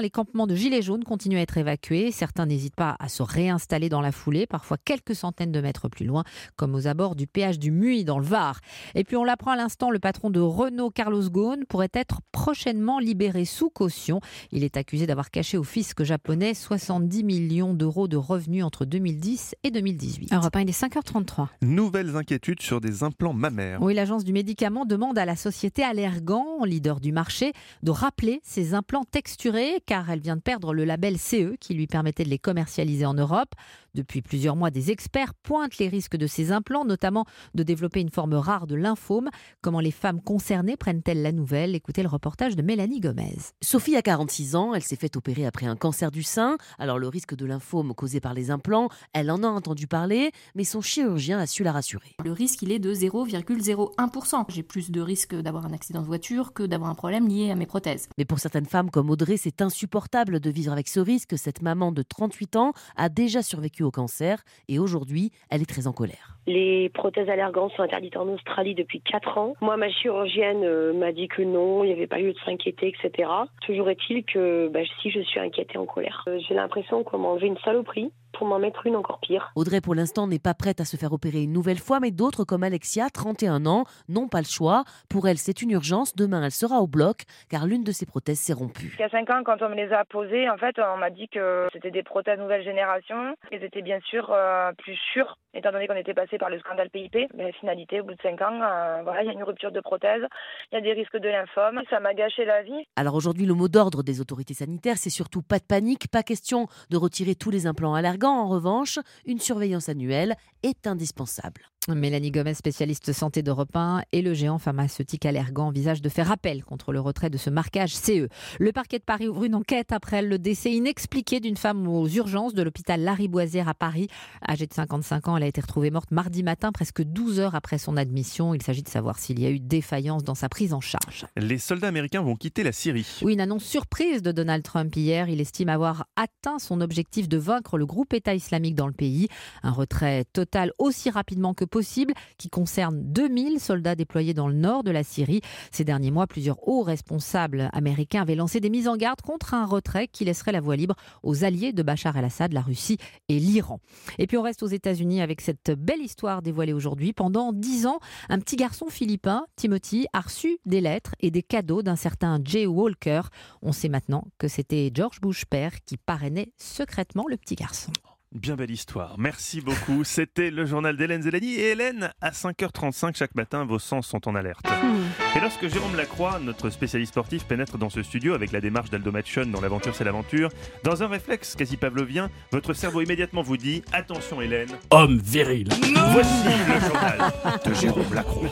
les campements de gilets jaunes continuent à être évacués. Certains n'hésitent pas à se réinstaller dans la foulée, parfois quelques centaines de mètres plus loin, comme aux abords du péage du Muy dans le Var. Et puis on l'apprend à l'instant, le patron de Renault, Carlos Ghosn, pourrait être prochainement libéré sous caution. Il est accusé d'avoir caché au fisc japonais soixante-dix millions d'euros de revenus entre deux mille dix et deux mille dix-huit. Europe un, il est cinq heures trente-trois. Nouvelles inquiétudes sur des implants mammaires. Oui, l'agence du médicament demande à la société Allergan, leader du marché, de rappeler ses implants texturés car elle vient de perdre le label C E qui lui permettait de les commercialiser en Europe. Depuis plusieurs mois, des experts pointent les risques de ces implants, notamment de développer une forme rare de lymphome. Comment les femmes concernées prennent-elles la nouvelle ? Écoutez le reportage de Mélanie Gomez. Sophie a quarante-six ans, elle s'est fait opérer après un cancer du sein. Alors le risque de lymphome causé par les implants, elle en a entendu parler, mais son chirurgien a su la rassurer. Le risque, il est de zéro virgule zéro un pour cent. J'ai plus de risque d'avoir un accident de voiture que d'avoir un problème lié à mes prothèses. Mais pour certaines femmes comme Audrey, c'est insupportable de vivre avec ce risque. Cette maman de trente-huit ans a déjà survécu au cancer et aujourd'hui, elle est très en colère. Les prothèses Allergan sont interdites en Australie depuis quatre ans. Moi, ma chirurgienne euh, m'a dit que non, il n'y avait pas lieu de s'inquiéter, et cetera. Toujours est-il que bah, si je suis inquiétée, en colère. Euh, j'ai l'impression qu'on m'a enlevé une saloperie pour m'en mettre une encore pire. Audrey, pour l'instant, n'est pas prête à se faire opérer une nouvelle fois, mais d'autres, comme Alexia, trente et un ans, n'ont pas le choix. Pour elle, c'est une urgence. Demain, elle sera au bloc, car l'une de ses prothèses s'est rompue. Il y a cinq ans, quand on me les a posées, en fait, on m'a dit que c'était des prothèses nouvelle génération. Elles étaient bien sûr euh, plus sûres, étant donné qu'on était passé par le scandale P I P. Mais finalité, au bout de cinq ans, euh, voilà, il y a une rupture de prothèse, il y a des risques de lymphome. Ça m'a gâché la vie. Alors aujourd'hui, le mot d'ordre des autorités sanitaires, c'est surtout pas de panique, pas question de retirer tous les implants Allergan. En revanche, une surveillance annuelle est indispensable. Mélanie Gomez, spécialiste santé d'Europe un, et le géant pharmaceutique Allergan envisage de faire appel contre le retrait de ce marquage C E. Le parquet de Paris ouvre une enquête après le décès inexpliqué d'une femme aux urgences de l'hôpital Lariboisière à Paris. Âgée de cinquante-cinq ans, elle a été retrouvée morte mardi matin, presque douze heures après son admission. Il s'agit de savoir s'il y a eu défaillance dans sa prise en charge. Les soldats américains vont quitter la Syrie. Oui, une annonce surprise de Donald Trump hier. Il estime avoir atteint son objectif de vaincre le groupe État islamique dans le pays. Un retrait total aussi rapidement que possible, qui concerne deux mille soldats déployés dans le nord de la Syrie. Ces derniers mois, plusieurs hauts responsables américains avaient lancé des mises en garde contre un retrait qui laisserait la voie libre aux alliés de Bachar el-Assad, la Russie et l'Iran. Et puis on reste aux États-Unis avec cette belle histoire dévoilée aujourd'hui. Pendant dix ans, un petit garçon philippin, Timothy, a reçu des lettres et des cadeaux d'un certain Jay Walker. On sait maintenant que c'était George Bush père qui parrainait secrètement le petit garçon. Bien belle histoire. Merci beaucoup. C'était le journal d'Hélène Zélani. Et Hélène, à cinq heures trente-cinq chaque matin, vos sens sont en alerte. Mmh. Et lorsque Jérôme Lacroix, notre spécialiste sportif, pénètre dans ce studio avec la démarche d'Aldo Machon dans L'aventure c'est l'aventure, dans un réflexe quasi pavlovien, votre cerveau immédiatement vous dit « Attention Hélène, homme viril ». Voici le journal de Jérôme Lacroix.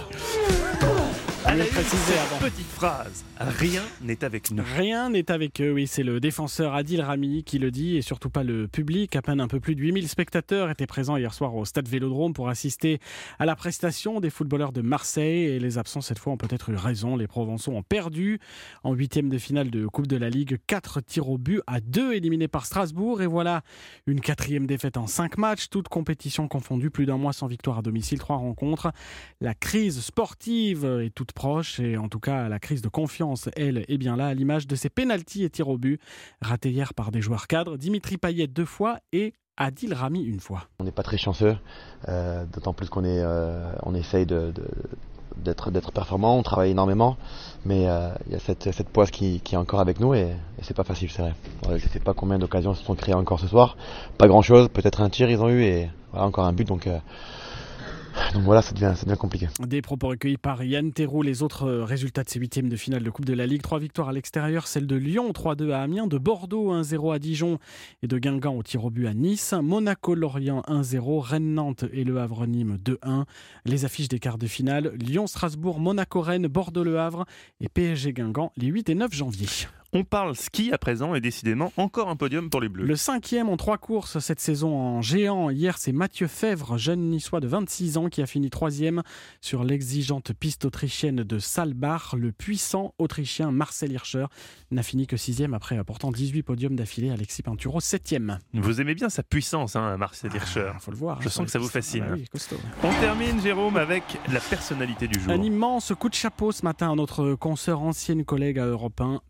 À la une, petite phrase, rien n'est avec nous. Rien n'est avec eux, oui, c'est le défenseur Adil Rami qui le dit, et surtout pas le public. À peine un peu plus de huit mille spectateurs étaient présents hier soir au stade Vélodrome pour assister à la prestation des footballeurs de Marseille, et les absents cette fois ont peut-être eu raison. Les Provençaux ont perdu en huitième de finale de Coupe de la Ligue, quatre tirs au but à deux éliminés par Strasbourg, et voilà une quatrième défaite en cinq matchs, toutes compétitions confondues, plus d'un mois sans victoire à domicile, trois rencontres. La crise sportive est toute proche, et en tout cas la crise de confiance, elle, est bien là, à l'image de ces pénaltys et tirs au but ratés hier par des joueurs cadres. Dimitri Payet deux fois et Adil Rami une fois. On n'est pas très chanceux, euh, d'autant plus qu'on est, euh, on essaye de, de, d'être, d'être performant, on travaille énormément, mais il euh, y a cette, cette poisse qui, qui est encore avec nous, et, et c'est pas facile, c'est vrai. Voilà, je ne sais pas combien d'occasions se sont créées encore ce soir, pas grand chose, peut-être un tir ils ont eu, et voilà, encore un but, donc... Euh, Donc voilà, ça devient, ça devient compliqué. Des propos recueillis par Yann Théroux. Les autres résultats de ces huitièmes de finale de Coupe de la Ligue. Trois victoires à l'extérieur, celle de Lyon, trois deux à Amiens, de Bordeaux un zéro à Dijon et de Guingamp au tir au but à Nice. Monaco-Lorient un zéro, Rennes-Nantes et Le Havre-Nîmes deux un. Les affiches des quarts de finale, Lyon-Strasbourg, Monaco-Rennes, Bordeaux-Le Havre et P S G-Guingamp les huit et neuf janvier. On parle ski à présent et décidément encore un podium pour les Bleus. Le cinquième en trois courses cette saison en géant. Hier, c'est Mathieu Fèvre, jeune niçois de vingt-six ans, qui a fini troisième sur l'exigeante piste autrichienne de Saalbach. Le puissant autrichien Marcel Hirscher n'a fini que sixième après apportant dix-huit podiums d'affilée. Alexis Pinturo, septième. Vous aimez bien sa puissance, hein, Marcel Hirscher. Ah, faut le voir. Je sens que ça vous fascine. Ah, oui, costaud. On termine, Jérôme, avec la personnalité du jour. Un immense coup de chapeau ce matin à notre consoeur, ancienne collègue à Europe un, Mélanie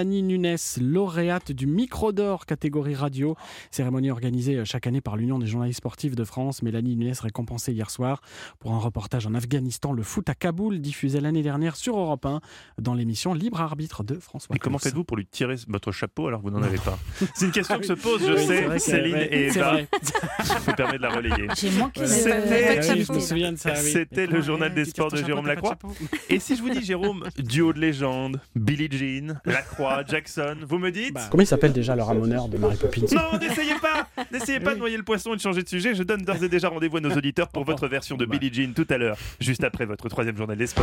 Mélanie Nunes, lauréate du Micro d'Or catégorie radio. Cérémonie organisée chaque année par l'Union des journalistes sportifs de France. Mélanie Nunes récompensée hier soir pour un reportage en Afghanistan, le foot à Kaboul, diffusé l'année dernière sur Europe un dans l'émission Libre Arbitre de François. Et comment faites-vous pour lui tirer votre chapeau alors que vous n'en avez pas? C'est une question que se pose, je Oui, sais, Céline vrai, et Eva. Je me permets de la relayer. J'ai manqué de C'était, oui, je me souviens de ça, oui. C'était le journal des sports de Jérôme Lacroix. Et si je vous dis, Jérôme, duo de légende, Billie Jean, Lacroix, Jackson, vous me dites bah, comment il s'appelle déjà le ramoneur de Mary Poppins? Non, n'essayez pas N'essayez pas de noyer le poisson et de changer de sujet. Je donne d'ores et déjà rendez-vous à nos auditeurs pour votre version de Billie Jean tout à l'heure, juste après votre troisième journal des sports.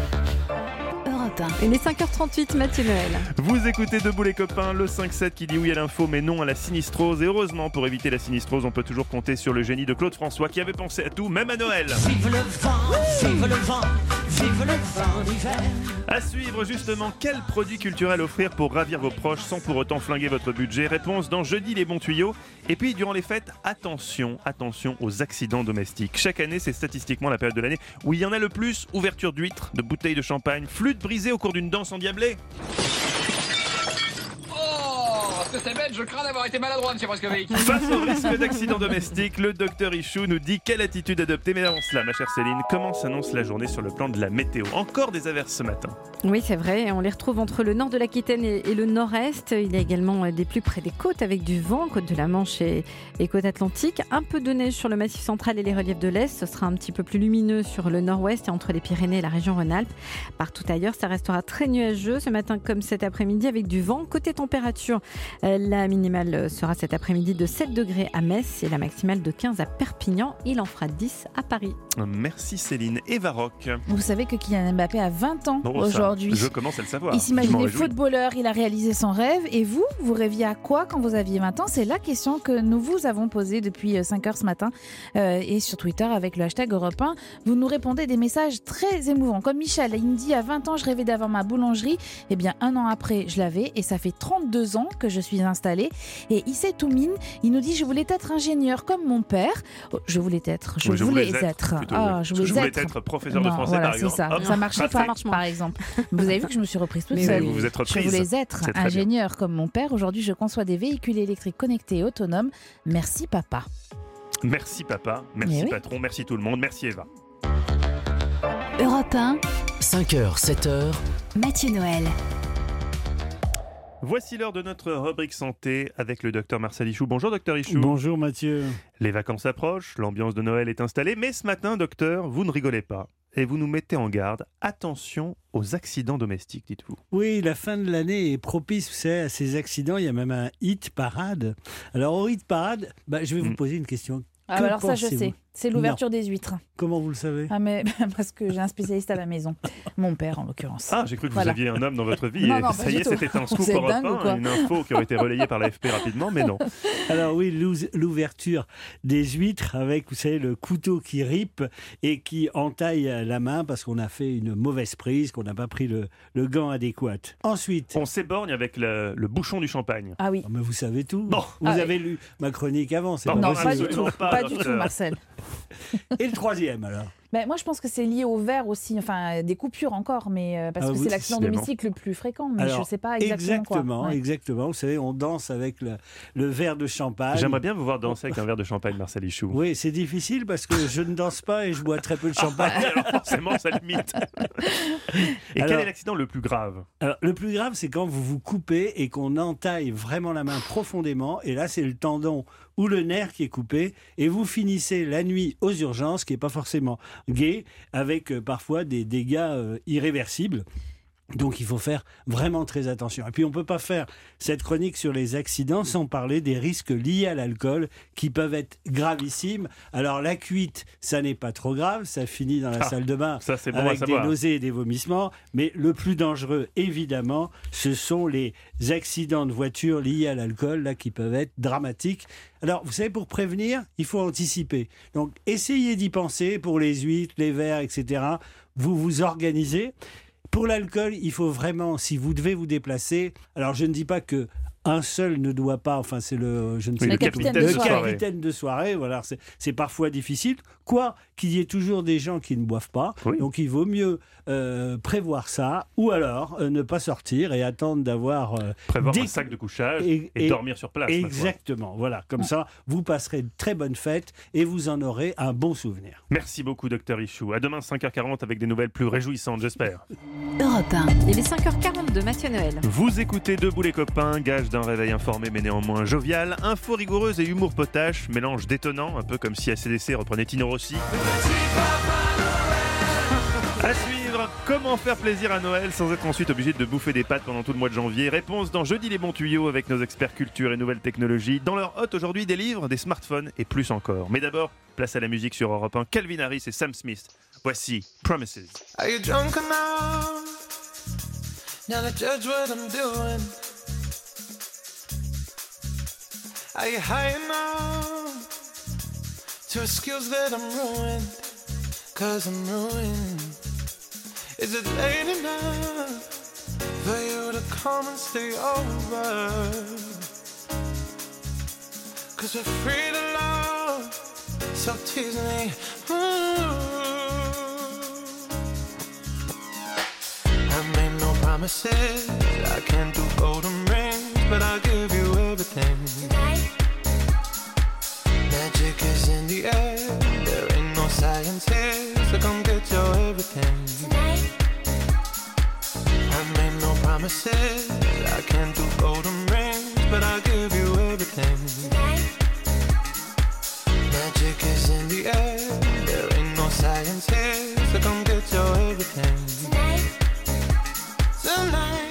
Il est cinq heures trente-huit, Mathieu Noël. Vous écoutez Debout les copains, le cinq sept qui dit oui à l'info mais non à la sinistrose. Et heureusement, pour éviter la sinistrose, on peut toujours compter sur le génie de Claude François qui avait pensé à tout, même à Noël. Vive le vent, vive le vent, vive le vent d'hiver. À suivre justement, quel produit culturel offrir pour ravir vos proches sans pour autant flinguer votre budget? Réponse dans Jeudi les bons tuyaux. Et puis durant les fêtes, attention, attention aux accidents domestiques. Chaque année, c'est statistiquement la période de l'année où il y en a le plus. Ouverture d'huîtres, de bouteilles de champagne, flûte brisée au cours d'une danse endiablée. Parce que c'est bête, je crains d'avoir été maladroit, monsieur Moscovici. Face au risque d'accident domestique, le docteur Ichou nous dit quelle attitude adopter. Mais avant cela, ma chère Céline, comment s'annonce la journée sur le plan de la météo? Encore des averses ce matin. Oui, c'est vrai. On les retrouve entre le nord de l'Aquitaine et, et le nord-est. Il y a également des pluies près des côtes avec du vent, côte de la Manche et, et côte atlantique. Un peu de neige sur le massif central et les reliefs de l'Est. Ce sera un petit peu plus lumineux sur le nord-ouest et entre les Pyrénées et la région Rhône-Alpes. Partout ailleurs, ça restera très nuageux ce matin comme cet après-midi avec du vent. Côté température, la minimale sera cet après-midi de sept degrés à Metz et la maximale de quinze à Perpignan. Il en fera dix à Paris. Merci Céline. Eva Rock. Vous savez que Kylian Mbappé a vingt ans Bon, aujourd'hui. Ça, je commence à le savoir. Il s'imaginait footballeur, il a réalisé son rêve. Et vous, vous rêviez à quoi quand vous aviez vingt ans? C'est la question que nous vous avons posée depuis cinq heures ce matin euh, et sur Twitter avec le hashtag Europe un. Vous nous répondez des messages très émouvants. Comme Michel, il me dit à vingt ans, je rêvais d'avoir ma boulangerie. Eh bien, un an après, je l'avais et ça fait trente-deux ans que je suis installée. Et Issei Toumine, il nous dit, je voulais être ingénieur comme mon père. Oh, je voulais être, je, oui, je voulais, voulais être. être. Plutôt, ah, je voulais, je voulais être. être professeur de non, français, voilà, par exemple. Ça, Hop, ça marchait parfait. pas, par exemple. Vous avez vu que je me suis reprise toute Mais seule. oui, vous vous êtes reprise. Je voulais être C'est très ingénieur comme mon père. Aujourd'hui, je conçois des véhicules électriques connectés et autonomes. Merci papa. Merci papa, merci oui. patron, merci tout le monde, merci Eva. Europe un, cinq heures, sept heures. Mathieu Noël. Voici l'heure de notre rubrique santé avec le docteur Marcel Ichou. Bonjour docteur Ichou. Bonjour Mathieu. Les vacances approchent, l'ambiance de Noël est installée, mais ce matin, docteur, vous ne rigolez pas. Et vous nous mettez en garde, attention aux accidents domestiques, dites-vous. Oui, la fin de l'année est propice, vous savez, à ces accidents. Il y a même un hit parade. Alors au hit parade, bah, je vais vous Mm. poser une question. Ah, Que bah alors ça, je pensez-vous? sais. C'est l'ouverture des huîtres. Comment vous le savez? Ah, mais parce que j'ai un spécialiste à la maison. Mon père, en l'occurrence. Ah, j'ai cru que Voilà. vous aviez un homme dans votre vie. Non, et non, ça pas y du est, tout. c'était un scoop C'est Europe dingue ou un, quoi une info qui aurait été relayée par la F P rapidement, mais non. Alors oui, l'ou- l'ouverture des huîtres avec, vous savez, le couteau qui ripe et qui entaille la main parce qu'on a fait une mauvaise prise, qu'on n'a pas pris le, le gant adéquat. Ensuite... On s'éborgne avec le, le bouchon du champagne. Ah oui. Oh, mais vous savez tout. Non. Vous Ah avez oui. lu ma chronique avant, c'est Non, Non, pas pas du possible. tout. pas, Pas du docteur. tout, Marcel. Et le troisième alors? Ben, moi, je pense que c'est lié au verre aussi, enfin des coupures encore, mais euh, parce Ah que oui, c'est l'accident décidément. domestique le plus fréquent, mais Alors, je ne sais pas exactement, exactement, quoi. Ouais. exactement. Vous savez, on danse avec le, le verre de champagne. J'aimerais bien vous voir danser avec un verre de champagne, Marcel Ichou. Oui, c'est difficile parce que je ne danse pas et je bois très peu de champagne. Alors forcément, ça limite. Et quel Alors- est l'accident le plus grave? Alors, le plus grave, c'est quand vous vous coupez et qu'on entaille vraiment la main profondément. Et là, c'est le tendon ou le nerf qui est coupé. Et vous finissez la nuit aux urgences, qui n'est pas forcément gai, avec euh, parfois des dégâts euh, irréversibles. Donc il faut faire vraiment très attention. Et puis on ne peut pas faire cette chronique sur les accidents sans parler des risques liés à l'alcool qui peuvent être gravissimes. Alors la cuite, ça n'est pas trop grave, ça finit dans la Ah, salle de bain ça, c'est bon à avec des savoir. nausées et des vomissements. Mais le plus dangereux, évidemment, ce sont les accidents de voiture liés à l'alcool là qui peuvent être dramatiques. Alors vous savez, pour prévenir, il faut anticiper. Donc essayez d'y penser pour les huîtres, les verres, et cetera. Vous vous organisez. Pour l'alcool, il faut vraiment, si vous devez vous déplacer, alors je ne dis pas que un seul ne doit pas, enfin c'est le, je ne sais Oui, pas, le capitaine le de soirée. capitaine de soirée, voilà, c'est, c'est parfois difficile. Quoi qu'il y ait toujours des gens qui ne boivent pas, Oui. donc il vaut mieux euh, prévoir ça, ou alors euh, ne pas sortir et attendre d'avoir euh, Prévoir des- un sac de couchage et, dormir sur place. ma foi. Exactement, voilà, comme ça vous passerez de très bonnes fêtes et vous en aurez un bon souvenir. Merci beaucoup, docteur Ichou. À demain, cinq heures quarante, avec des nouvelles plus réjouissantes, j'espère. Europe un. Il est cinq heures quarante de Mathieu Noël. Vous écoutez Debout les copains, gage d'un réveil informé mais néanmoins jovial, info rigoureuse et humour potache, mélange détonnant, un peu comme si A C D C reprenait Tino Rossi. À suivre, comment faire plaisir à Noël sans être ensuite obligé de bouffer des pâtes pendant tout le mois de janvier. Réponse dans Jeudi les bons tuyaux avec nos experts culture et nouvelles technologies. Dans leur hôte aujourd'hui, des livres, des smartphones et plus encore. Mais d'abord, place à la musique sur Europe un. Calvin Harris et Sam Smith. Voici Promises. Are you drunk enough now to judge what I'm doing? Are you high enough to excuse that I'm ruined? Cause I'm ruined. Is it late enough for you to come and stay over? Cause we're free to love, so tease me. Ooh. I made no promises, I can't do golden rings, but I'll give you everything. Tonight. Magic is in the air, there ain't no science here, so come get your everything. Tonight. I made no promises, I can't do golden rings, but I'll give you everything. Tonight. Magic is in the air, there ain't no science here, so come get your everything. Tonight. Tonight.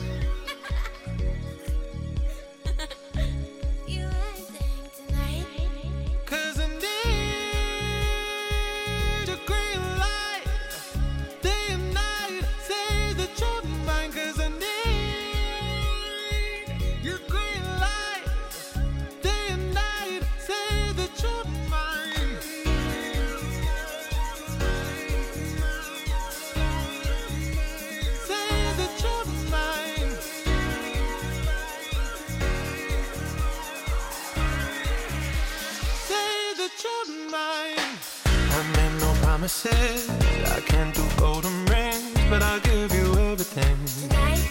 Cause I need a green light, day and night, say that you're mine. Cause I need your green light, day and night, say that you're mine. Say that you're mine. Say that you're mine. I made no promises, I can't do golden rings, but I'll give you everything. Tonight.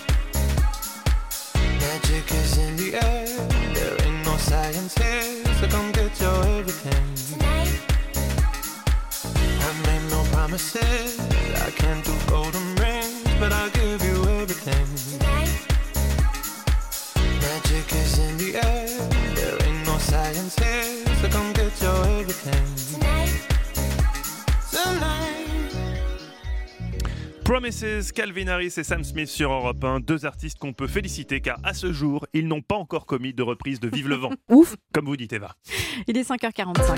Magic is in the air, there ain't no science here, so come get your everything. Tonight. I made no promises, I can't do golden rings, but I'll give you everything. Tonight. Magic is in the air, there ain't no science here, so come get your everything. Tonight. Tonight. Promises, Calvin Harris et Sam Smith sur Europe un, deux artistes qu'on peut féliciter car à ce jour, ils n'ont pas encore commis de reprise de Vive le vent. Ouf. Comme vous dites Eva. Il est cinq heures quarante-cinq.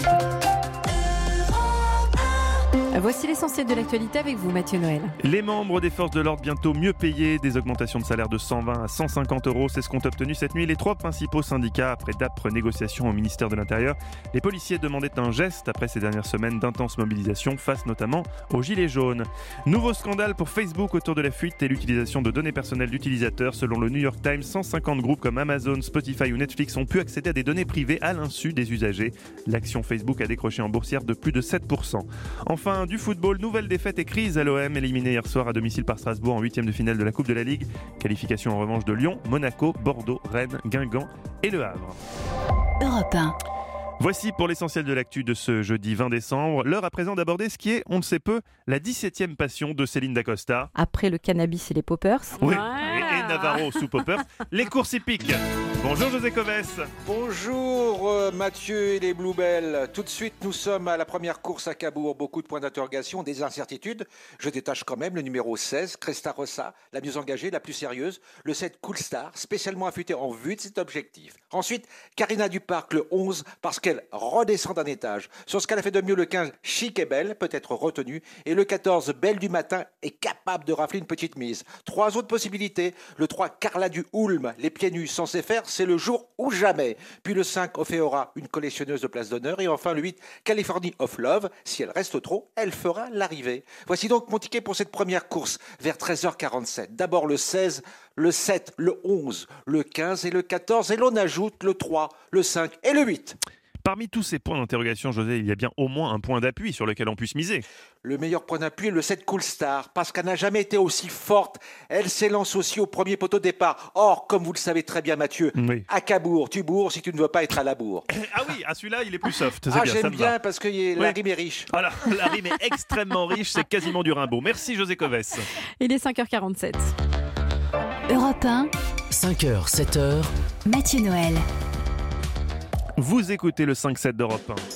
Voici l'essentiel de l'actualité avec vous, Mathieu Noël. Les membres des forces de l'ordre bientôt mieux payés, des augmentations de salaire de cent vingt à cent cinquante euros, c'est ce qu'ont obtenu cette nuit les trois principaux syndicats après d'âpres négociations au ministère de l'Intérieur. Les policiers demandaient un geste après ces dernières semaines d'intenses mobilisations face notamment aux gilets jaunes. Nouveau scandale pour Facebook autour de la fuite et l'utilisation de données personnelles d'utilisateurs. Selon le New York Times, cent cinquante groupes comme Amazon, Spotify ou Netflix ont pu accéder à des données privées à l'insu des usagers. L'action Facebook a décroché en boursière de plus de sept pour cent. Enfin, du football, nouvelle défaite et crise à l'O M, éliminé hier soir à domicile par Strasbourg en huitième de finale de la Coupe de la Ligue. Qualification en revanche de Lyon, Monaco, Bordeaux, Rennes, Guingamp et Le Havre. Europe un. Voici pour l'essentiel de l'actu de ce jeudi vingt décembre. L'heure à présent d'aborder ce qui est, on ne sait peu, la dix-septième passion de Céline Dacosta. Après le cannabis et les poppers. Oui, Voilà. et, et Navarro sous poppers. Les courses hippiques. Bonjour José Coves. Bonjour euh, Mathieu et les Bluebells. Tout de suite, nous sommes à la première course à Cabourg. Beaucoup de points d'interrogation, des incertitudes. Je détache quand même le numéro seize, Cresta Rossa, la mieux engagée, la plus sérieuse. Le sept, Cool Star, spécialement affûté en vue de cet objectif. Ensuite, Carina Duparc, le onze, parce qu'elle redescend d'un étage. Sur ce qu'elle a fait de mieux, le quinze, Chic et Belle, peut être retenu. Et le quatorze, Belle du Matin, est capable de rafler une petite mise. Trois autres possibilités. Le trois, Carla du Houlme, les pieds nus censés faire c'est le jour ou jamais. Puis le cinq, Ophéora, une collectionneuse de place d'honneur. Et enfin le huit, Californie of Love. Si elle reste trop, elle fera l'arrivée. Voici donc mon ticket pour cette première course, vers treize heures quarante-sept. D'abord le seize, le sept, le onze, le quinze et le quatorze. Et l'on ajoute le trois, le cinq et le huit. Parmi tous ces points d'interrogation, José, il y a bien au moins un point d'appui sur lequel on puisse miser. Le meilleur point d'appui est le sept Cool Star, parce qu'elle n'a jamais été aussi forte. Elle s'élance aussi au premier poteau de départ. Or, comme vous le savez très bien, Mathieu, oui. à Cabourg, tu bourres si tu ne veux pas être à la bourre. Ah oui, à celui-là, il est plus soft. C'est ah, bien, j'aime ça me bien va. parce que y a, la oui. rime est riche. Voilà, la rime est extrêmement riche, c'est quasiment du Rimbaud. Merci José Coves. Il est cinq heures quarante-sept. Europe un, cinq heures, sept heures. Mathieu Noël. Vous écoutez le cinq sept d'Europe un.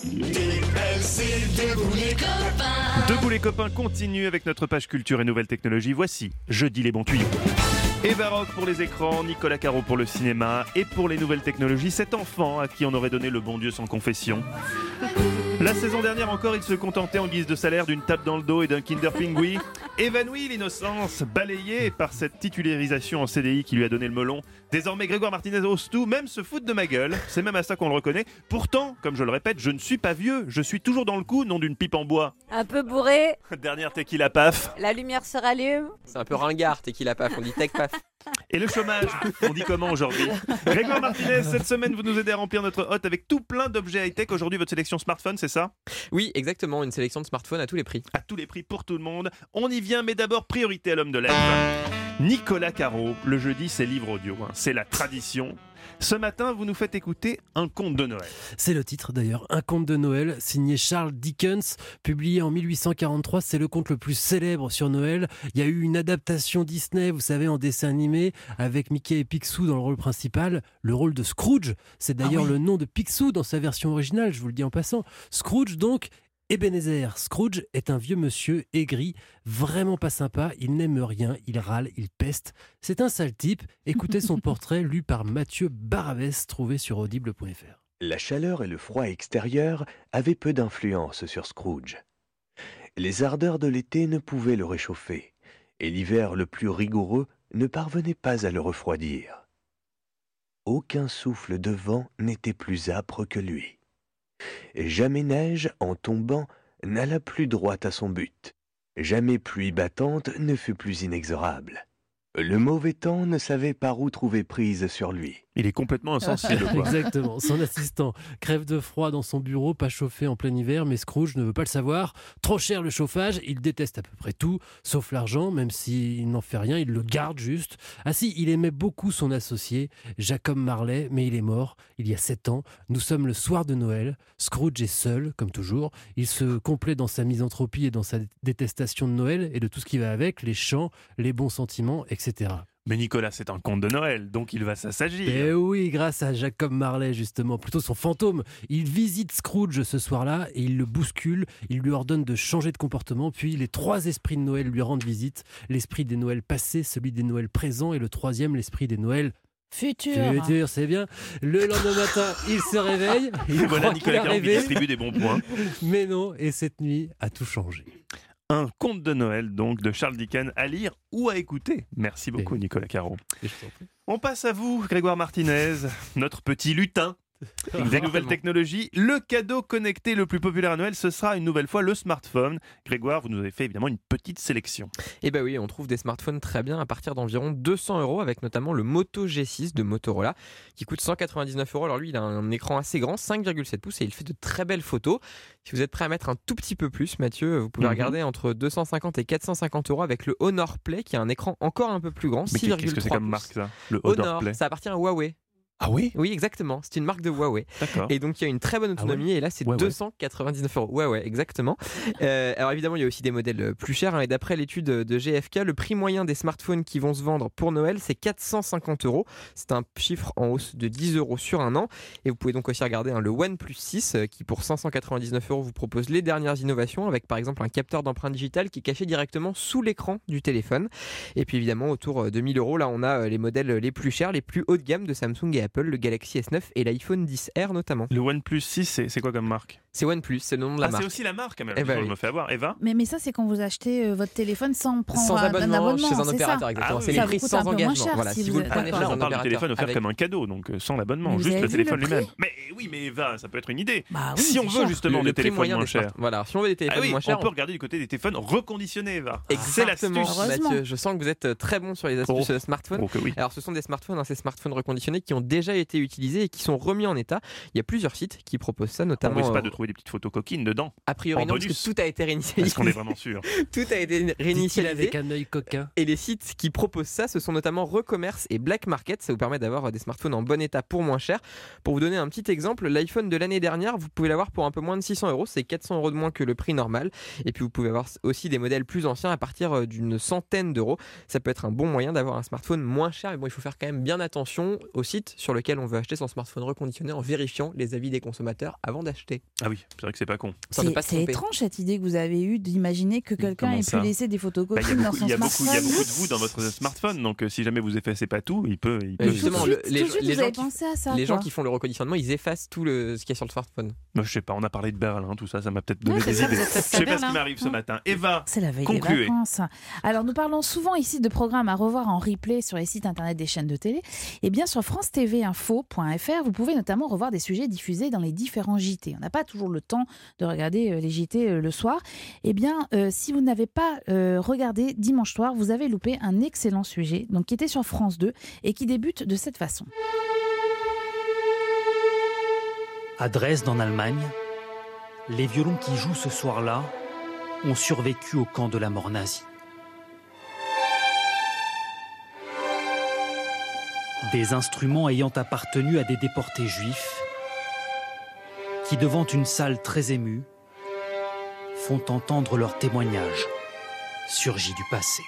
Debout les copains. Debout les copains continue avec notre page culture et nouvelles technologies. Voici Jeudi les bons tuyaux. Eva Rock pour les écrans, Nicolas Caro pour le cinéma et pour les nouvelles technologies, cet enfant à qui on aurait donné le bon Dieu sans confession. La saison dernière encore, il se contentait en guise de salaire d'une tape dans le dos et d'un Kinder Pingui. Évanoui l'innocence, balayé par cette titularisation en C D I qui lui a donné le melon. Désormais, Grégoire Martinez ose tout, même se foutre de ma gueule. C'est même à ça qu'on le reconnaît. Pourtant, comme je le répète, je ne suis pas vieux. Je suis toujours dans le coup, non d'une pipe en bois. Un peu bourré, Dernière tequila paf. la lumière se rallume. C'est un peu ringard, tequila paf, on dit tech paf. Et le chômage, on dit comment aujourd'hui? Grégoire Martinez, cette semaine, vous nous aidez à remplir notre hôte avec tout plein d'objets high-tech. Aujourd'hui, votre sélection smartphone, c'est ça? Oui, exactement, une sélection de smartphones à tous les prix. À tous les prix pour tout le monde. On y vient, mais d'abord, priorité à l'homme de lettres. Nicolas Caro, le jeudi, c'est livre audio. Hein. C'est la tradition. Ce matin, vous nous faites écouter un conte de Noël. C'est le titre d'ailleurs, un conte de Noël signé Charles Dickens, publié en mille huit cent quarante-trois. C'est le conte le plus célèbre sur Noël. Il y a eu une adaptation Disney, vous savez, en dessin animé, avec Mickey et Picsou dans le rôle principal. Le rôle de Scrooge, c'est d'ailleurs ah oui. le nom de Picsou dans sa version originale, je vous le dis en passant. Scrooge donc. Ebenezer Scrooge est un vieux monsieur aigri, vraiment pas sympa, il n'aime rien, il râle, il peste. C'est un sale type. Écoutez son portrait lu par Mathieu Baravès, trouvé sur audible point f r. La chaleur et le froid extérieur avaient peu d'influence sur Scrooge. Les ardeurs de l'été ne pouvaient le réchauffer, et l'hiver le plus rigoureux ne parvenait pas à le refroidir. Aucun souffle de vent n'était plus âpre que lui. Et jamais neige, en tombant, n'alla plus droit à son but. Jamais pluie battante ne fut plus inexorable. Le mauvais temps ne savait par où trouver prise sur lui. Il est complètement insensible, quoi. Exactement. Son assistant crève de froid dans son bureau, pas chauffé en plein hiver, mais Scrooge ne veut pas le savoir. Trop cher le chauffage, il déteste à peu près tout, sauf l'argent, même s'il n'en fait rien, il le garde juste. Ah si, il aimait beaucoup son associé, Jacob Marley, mais il est mort il y a sept ans. Nous sommes le soir de Noël. Scrooge est seul, comme toujours. Il se complaît dans sa misanthropie et dans sa détestation de Noël et de tout ce qui va avec, les chants, les bons sentiments, et cetera. Mais Nicolas, c'est un conte de Noël, donc il va s'assagir. Eh oui, grâce à Jacob Marley, justement, plutôt son fantôme. Il visite Scrooge ce soir-là et il le bouscule, il lui ordonne de changer de comportement, puis les trois esprits de Noël lui rendent visite. L'esprit des Noëls passés, celui des Noëls présents et le troisième, l'esprit des Noëls Futur. Futur, c'est bien. Le lendemain matin, il se réveille. Il voilà Nicolas Caron qui distribue des bons points. Mais non, et cette nuit a tout changé. Un conte de Noël, donc, de Charles Dickens, à lire ou à écouter. Merci beaucoup, et Nicolas Caro. On passe à vous, Grégoire Martinez, notre petit lutin des nouvelles technologies. Le cadeau connecté le plus populaire à Noël, ce sera une nouvelle fois le smartphone. Grégoire, vous nous avez fait évidemment une petite sélection. Eh bien oui, on trouve des smartphones très bien à partir d'environ deux cents euros, avec notamment le Moto G six de Motorola qui coûte cent quatre-vingt-dix-neuf euros. Alors lui, il a un écran assez grand, cinq virgule sept pouces, et il fait de très belles photos. Si vous êtes prêt à mettre un tout petit peu plus, Mathieu, vous pouvez mm-hmm. regarder entre deux cent cinquante et quatre cent cinquante euros avec le Honor Play qui a un écran encore un peu plus grand, Mais six virgule trois qu'est-ce que c'est comme marque ça, le Honor, Honor Play? Ça appartient à Huawei. Ah oui? Oui, exactement. C'est une marque de Huawei. D'accord. Et donc, il y a une très bonne autonomie. Ah ouais. Et là, c'est ouais, deux cent quatre-vingt-dix-neuf euros. Ouais, ouais, exactement. euh, alors, évidemment, il y a aussi des modèles plus chers. Hein, et d'après l'étude de G F K, le prix moyen des smartphones qui vont se vendre pour Noël, c'est quatre cent cinquante euros. C'est un chiffre en hausse de dix euros sur un an. Et vous pouvez donc aussi regarder hein, le OnePlus six qui, pour cinq cent quatre-vingt-dix-neuf euros, vous propose les dernières innovations avec, par exemple, un capteur d'empreinte digitale qui est caché directement sous l'écran du téléphone. Et puis, évidemment, autour de mille euros, là, on a les modèles les plus chers, les plus haut de gamme de Samsung et Apple, le Galaxy S neuf et l'iPhone dix R notamment. Le OnePlus six, c'est, c'est quoi comme marque? C'est OnePlus, c'est le nom de la ah, marque. C'est aussi la marque, même. Eh ben je oui. me fais avoir. Eva Mais, mais ça, c'est quand vous achetez euh, votre téléphone sans prendre sans un, abonnement, un abonnement chez un c'est opérateur, ça. exactement. Ah, c'est oui. les Ça prix vous coûte sans un peu moins engagement. cher Voilà, si si vous vous le êtes prenez d'accord. chez Là, un on parle du opérateur téléphone offert avec- comme un cadeau, donc euh, sans l'abonnement, Mais vous juste avez le vu téléphone le prix lui-même. Mais oui, mais Eva, ça peut être une idée. Bah oui, si on c'est veut cher. justement Le- des le prix téléphones moyen moins des chers. smart- Voilà, si on veut des téléphones Ah oui, moins chers, on peut regarder du côté des téléphones reconditionnés, Eva. Exactement, C'est l'astuce. Heureusement. Mathieu. Je sens que vous êtes très bon sur les astuces Oh. smartphones. Oh que oui. Alors, ce sont des smartphones, hein, ces smartphones reconditionnés qui ont déjà été utilisés et qui sont remis en état. Il y a plusieurs sites qui proposent ça, On notamment. risque pas euh, de trouver des petites photos coquines dedans. A priori, en non, parce bonus. que tout a été réinitialisé. Est-ce qu'on est vraiment sûr? Tout a été Dit-il réinitialisé. avec un œil coquin. Et les sites qui proposent ça, ce sont notamment Recommerce et Black Market. Ça vous permet d'avoir des smartphones en bon état pour moins cher. Pour vous donner un petit exemple, l'iPhone de l'année dernière, vous pouvez l'avoir pour un peu moins de six cents euros. C'est quatre cents euros de moins que le prix normal. Et puis vous pouvez avoir aussi des modèles plus anciens à partir d'une centaine d'euros. Ça peut être un bon moyen d'avoir un smartphone moins cher. Mais bon, il faut faire quand même bien attention au site sur lequel on veut acheter son smartphone reconditionné en vérifiant les avis des consommateurs avant d'acheter. Ah oui, c'est vrai que c'est pas con. Histoire de C'est pas se c'est tromper. étrange cette idée que vous avez eue d'imaginer que quelqu'un Comment ait ça pu laisser des photos Bah, il y a copines dans beaucoup, son il y a beaucoup, smartphone. il y a beaucoup de vous dans votre smartphone, donc euh, si jamais vous effacez pas tout, il peut. Il Mais peut justement, tout de le- suite, les, tout de suite, les vous gens avez qui, pensé à ça, les gens quoi. qui font le reconditionnement, ils effacent tout le, ce qu'il y a sur le smartphone. Moi, je sais pas, on a parlé de Berlin, tout ça, ça m'a peut-être donné Ouais, c'est des ça, idées. vous êtes Je passé sais à pas ce qui Berlin. m'arrive ce Ouais. matin. Eva, C'est la veille concluez. des vacances. Alors, nous parlons souvent ici de programmes à revoir en replay sur les sites internet des chaînes de télé. Et bien, sur france t v info point f r, vous pouvez notamment revoir des sujets diffusés dans les différents J T. On n'a pas toujours le temps de regarder euh, les J T euh, le soir. Eh bien, euh, si vous n'avez pas euh, regardé dimanche soir, vous avez loupé un excellent sujet, donc qui était sur France deux et qui débute de cette façon. À Dresde, en Allemagne, les violons qui jouent ce soir-là ont survécu au camp de la mort nazie. Des instruments ayant appartenu à des déportés juifs qui, devant une salle très émue, font entendre leur témoignage surgi du passé.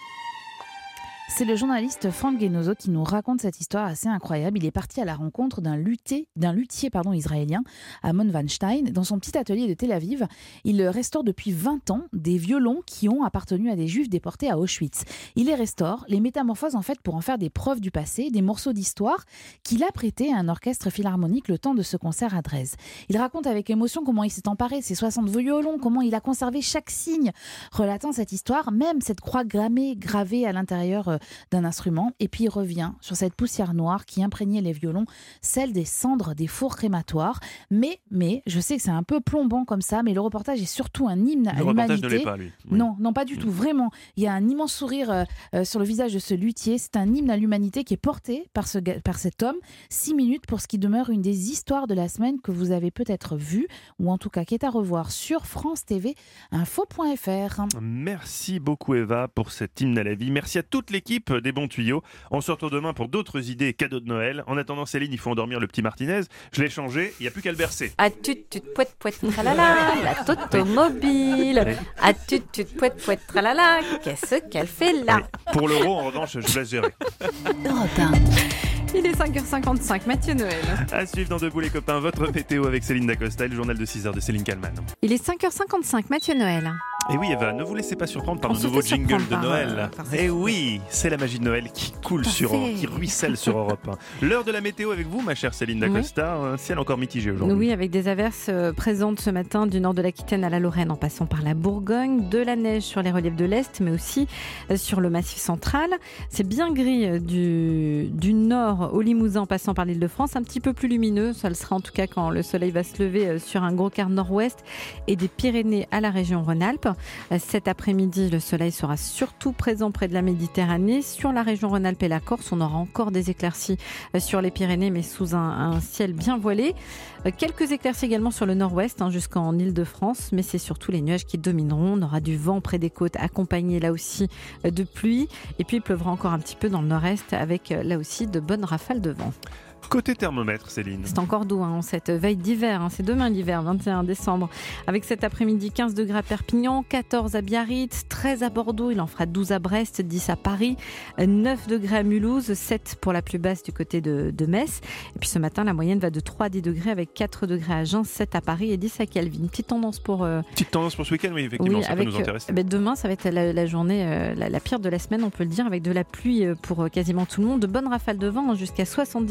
C'est le journaliste Frank Genozo qui nous raconte cette histoire assez incroyable. Il est parti à la rencontre d'un luthier, d'un luthier pardon, israélien, Amon Weinstein, dans son petit atelier de Tel Aviv. Il restaure depuis vingt ans des violons qui ont appartenu à des juifs déportés à Auschwitz. Il les restaure, les métamorphose en fait pour en faire des preuves du passé, des morceaux d'histoire qu'il a prêtés à un orchestre philharmonique le temps de ce concert à Dresde. Il raconte avec émotion comment il s'est emparé de ces soixante violons, comment il a conservé chaque signe relatant cette histoire, même cette croix grammée, gravée à l'intérieur euh, d'un instrument, et puis il revient sur cette poussière noire qui imprégnait les violons, celle des cendres des fours crématoires. Mais, mais, je sais que c'est un peu plombant comme ça, mais le reportage est surtout un hymne à Le reportage l'humanité. ne l'est pas, lui. Oui. Non, non, pas du tout, vraiment. Il y a un immense sourire euh, euh, sur le visage de ce luthier. C'est un hymne à l'humanité qui est porté par, ce, ga- par cet homme. Six minutes pour ce qui demeure une des histoires de la semaine que vous avez peut-être vue, ou en tout cas qui est à revoir sur France T V info point f r. Merci beaucoup Eva pour cet hymne à la vie. Merci à toute l'équipe des bons tuyaux. On se retrouve demain pour d'autres idées cadeaux de Noël. En attendant Céline, il faut endormir le petit Martinez. Je l'ai changé, il n'y a plus qu'à le bercer. À tut tut pouet pouet tralala, la automobile. À tut tut pouet pouet tralala, qu'est-ce qu'elle fait là? Pour l'euro, en revanche, je vous laisse gérer. Europe un. Il est cinq heures cinquante-cinq, Mathieu Noël. À suivre dans Debout les copains, votre météo avec Céline Dacosta et le journal de six heures de Céline Kallmann. Il est cinq heures cinquante-cinq, Mathieu Noël. Et oui Eva, ne vous laissez pas surprendre par On le se nouveau fait jingle surprendre de par, Noël. euh, par Et oui, c'est la magie de Noël qui coule sur, fait. qui ruisselle sur Europe un. L'heure de la météo avec vous, ma chère Céline Dacosta. Un ciel encore mitigé aujourd'hui. Oui, avec des averses euh, présentes ce matin du nord de l'Aquitaine à la Lorraine en passant par la Bourgogne, de la neige sur les reliefs de l'Est, mais aussi euh, sur le Massif central. C'est bien gris euh, du, du nord au Limousin en passant par l'île de France, un petit peu plus lumineux. Ça le sera en tout cas quand le soleil va se lever euh, sur un gros quart nord-ouest et des Pyrénées à la région Rhône-Alpes. Euh, cet après-midi, le soleil sera surtout présent près de la Méditerranée. Sur la région Rhône-Alpes et la Corse, on aura encore des éclaircies euh, sur les Pyrénées, mais sous un, un ciel bien voilé. Euh, quelques éclaircies également sur le nord-ouest, hein, jusqu'en Île-de-France, mais c'est surtout les nuages qui domineront. On aura du vent près des côtes, accompagné là aussi euh, de pluie. Et puis il pleuvra encore un petit peu dans le nord-est, avec euh, là aussi de bonnes rafales de vent. Côté thermomètre, Céline. C'est encore doux, hein, cette veille d'hiver. Hein, c'est demain l'hiver, vingt et un décembre. Avec cet après-midi, quinze degrés à Perpignan, quatorze à Biarritz, treize à Bordeaux. Il en fera douze à Brest, dix à Paris, neuf degrés à Mulhouse, sept pour la plus basse du côté de, de Metz. Et puis ce matin, la moyenne va de trois à dix degrés avec quatre degrés à Agen, sept à Paris et dix à Calvin. Petite tendance pour... Euh... Petite tendance pour ce week-end, oui, effectivement, oui, ça avec, peut nous intéresser. Euh, ben demain, ça va être la, la journée euh, la, la pire de la semaine, on peut le dire, avec de la pluie pour euh, quasiment tout le monde. De bonnes rafales de vent, hein, jusqu'à soixante-dix kilomètres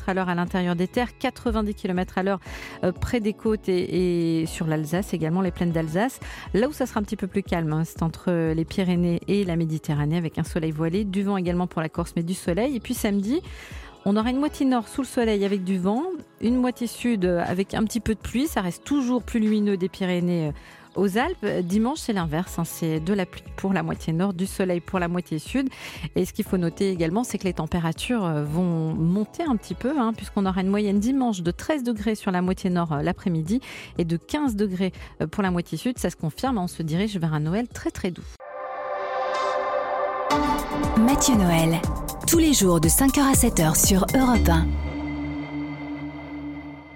kilomètres à l'heure à l'intérieur des terres, quatre-vingt-dix kilomètres à l'heure euh, près des côtes et, et sur l'Alsace, également les plaines d'Alsace. Là où ça sera un petit peu plus calme, hein, c'est entre les Pyrénées et la Méditerranée avec un soleil voilé, du vent également pour la Corse mais du soleil. Et puis samedi, on aura une moitié nord sous le soleil avec du vent, une moitié sud avec un petit peu de pluie. Ça reste toujours plus lumineux des Pyrénées aux Alpes. Dimanche, c'est l'inverse, hein, c'est de la pluie pour la moitié nord, du soleil pour la moitié sud. Et ce qu'il faut noter également, c'est que les températures vont monter un petit peu, hein, puisqu'on aura une moyenne dimanche de treize degrés sur la moitié nord l'après-midi et de quinze degrés pour la moitié sud. Ça se confirme, on se dirige vers un Noël très très doux. Mathieu Noël, tous les jours de cinq heures à sept heures sur Europe un.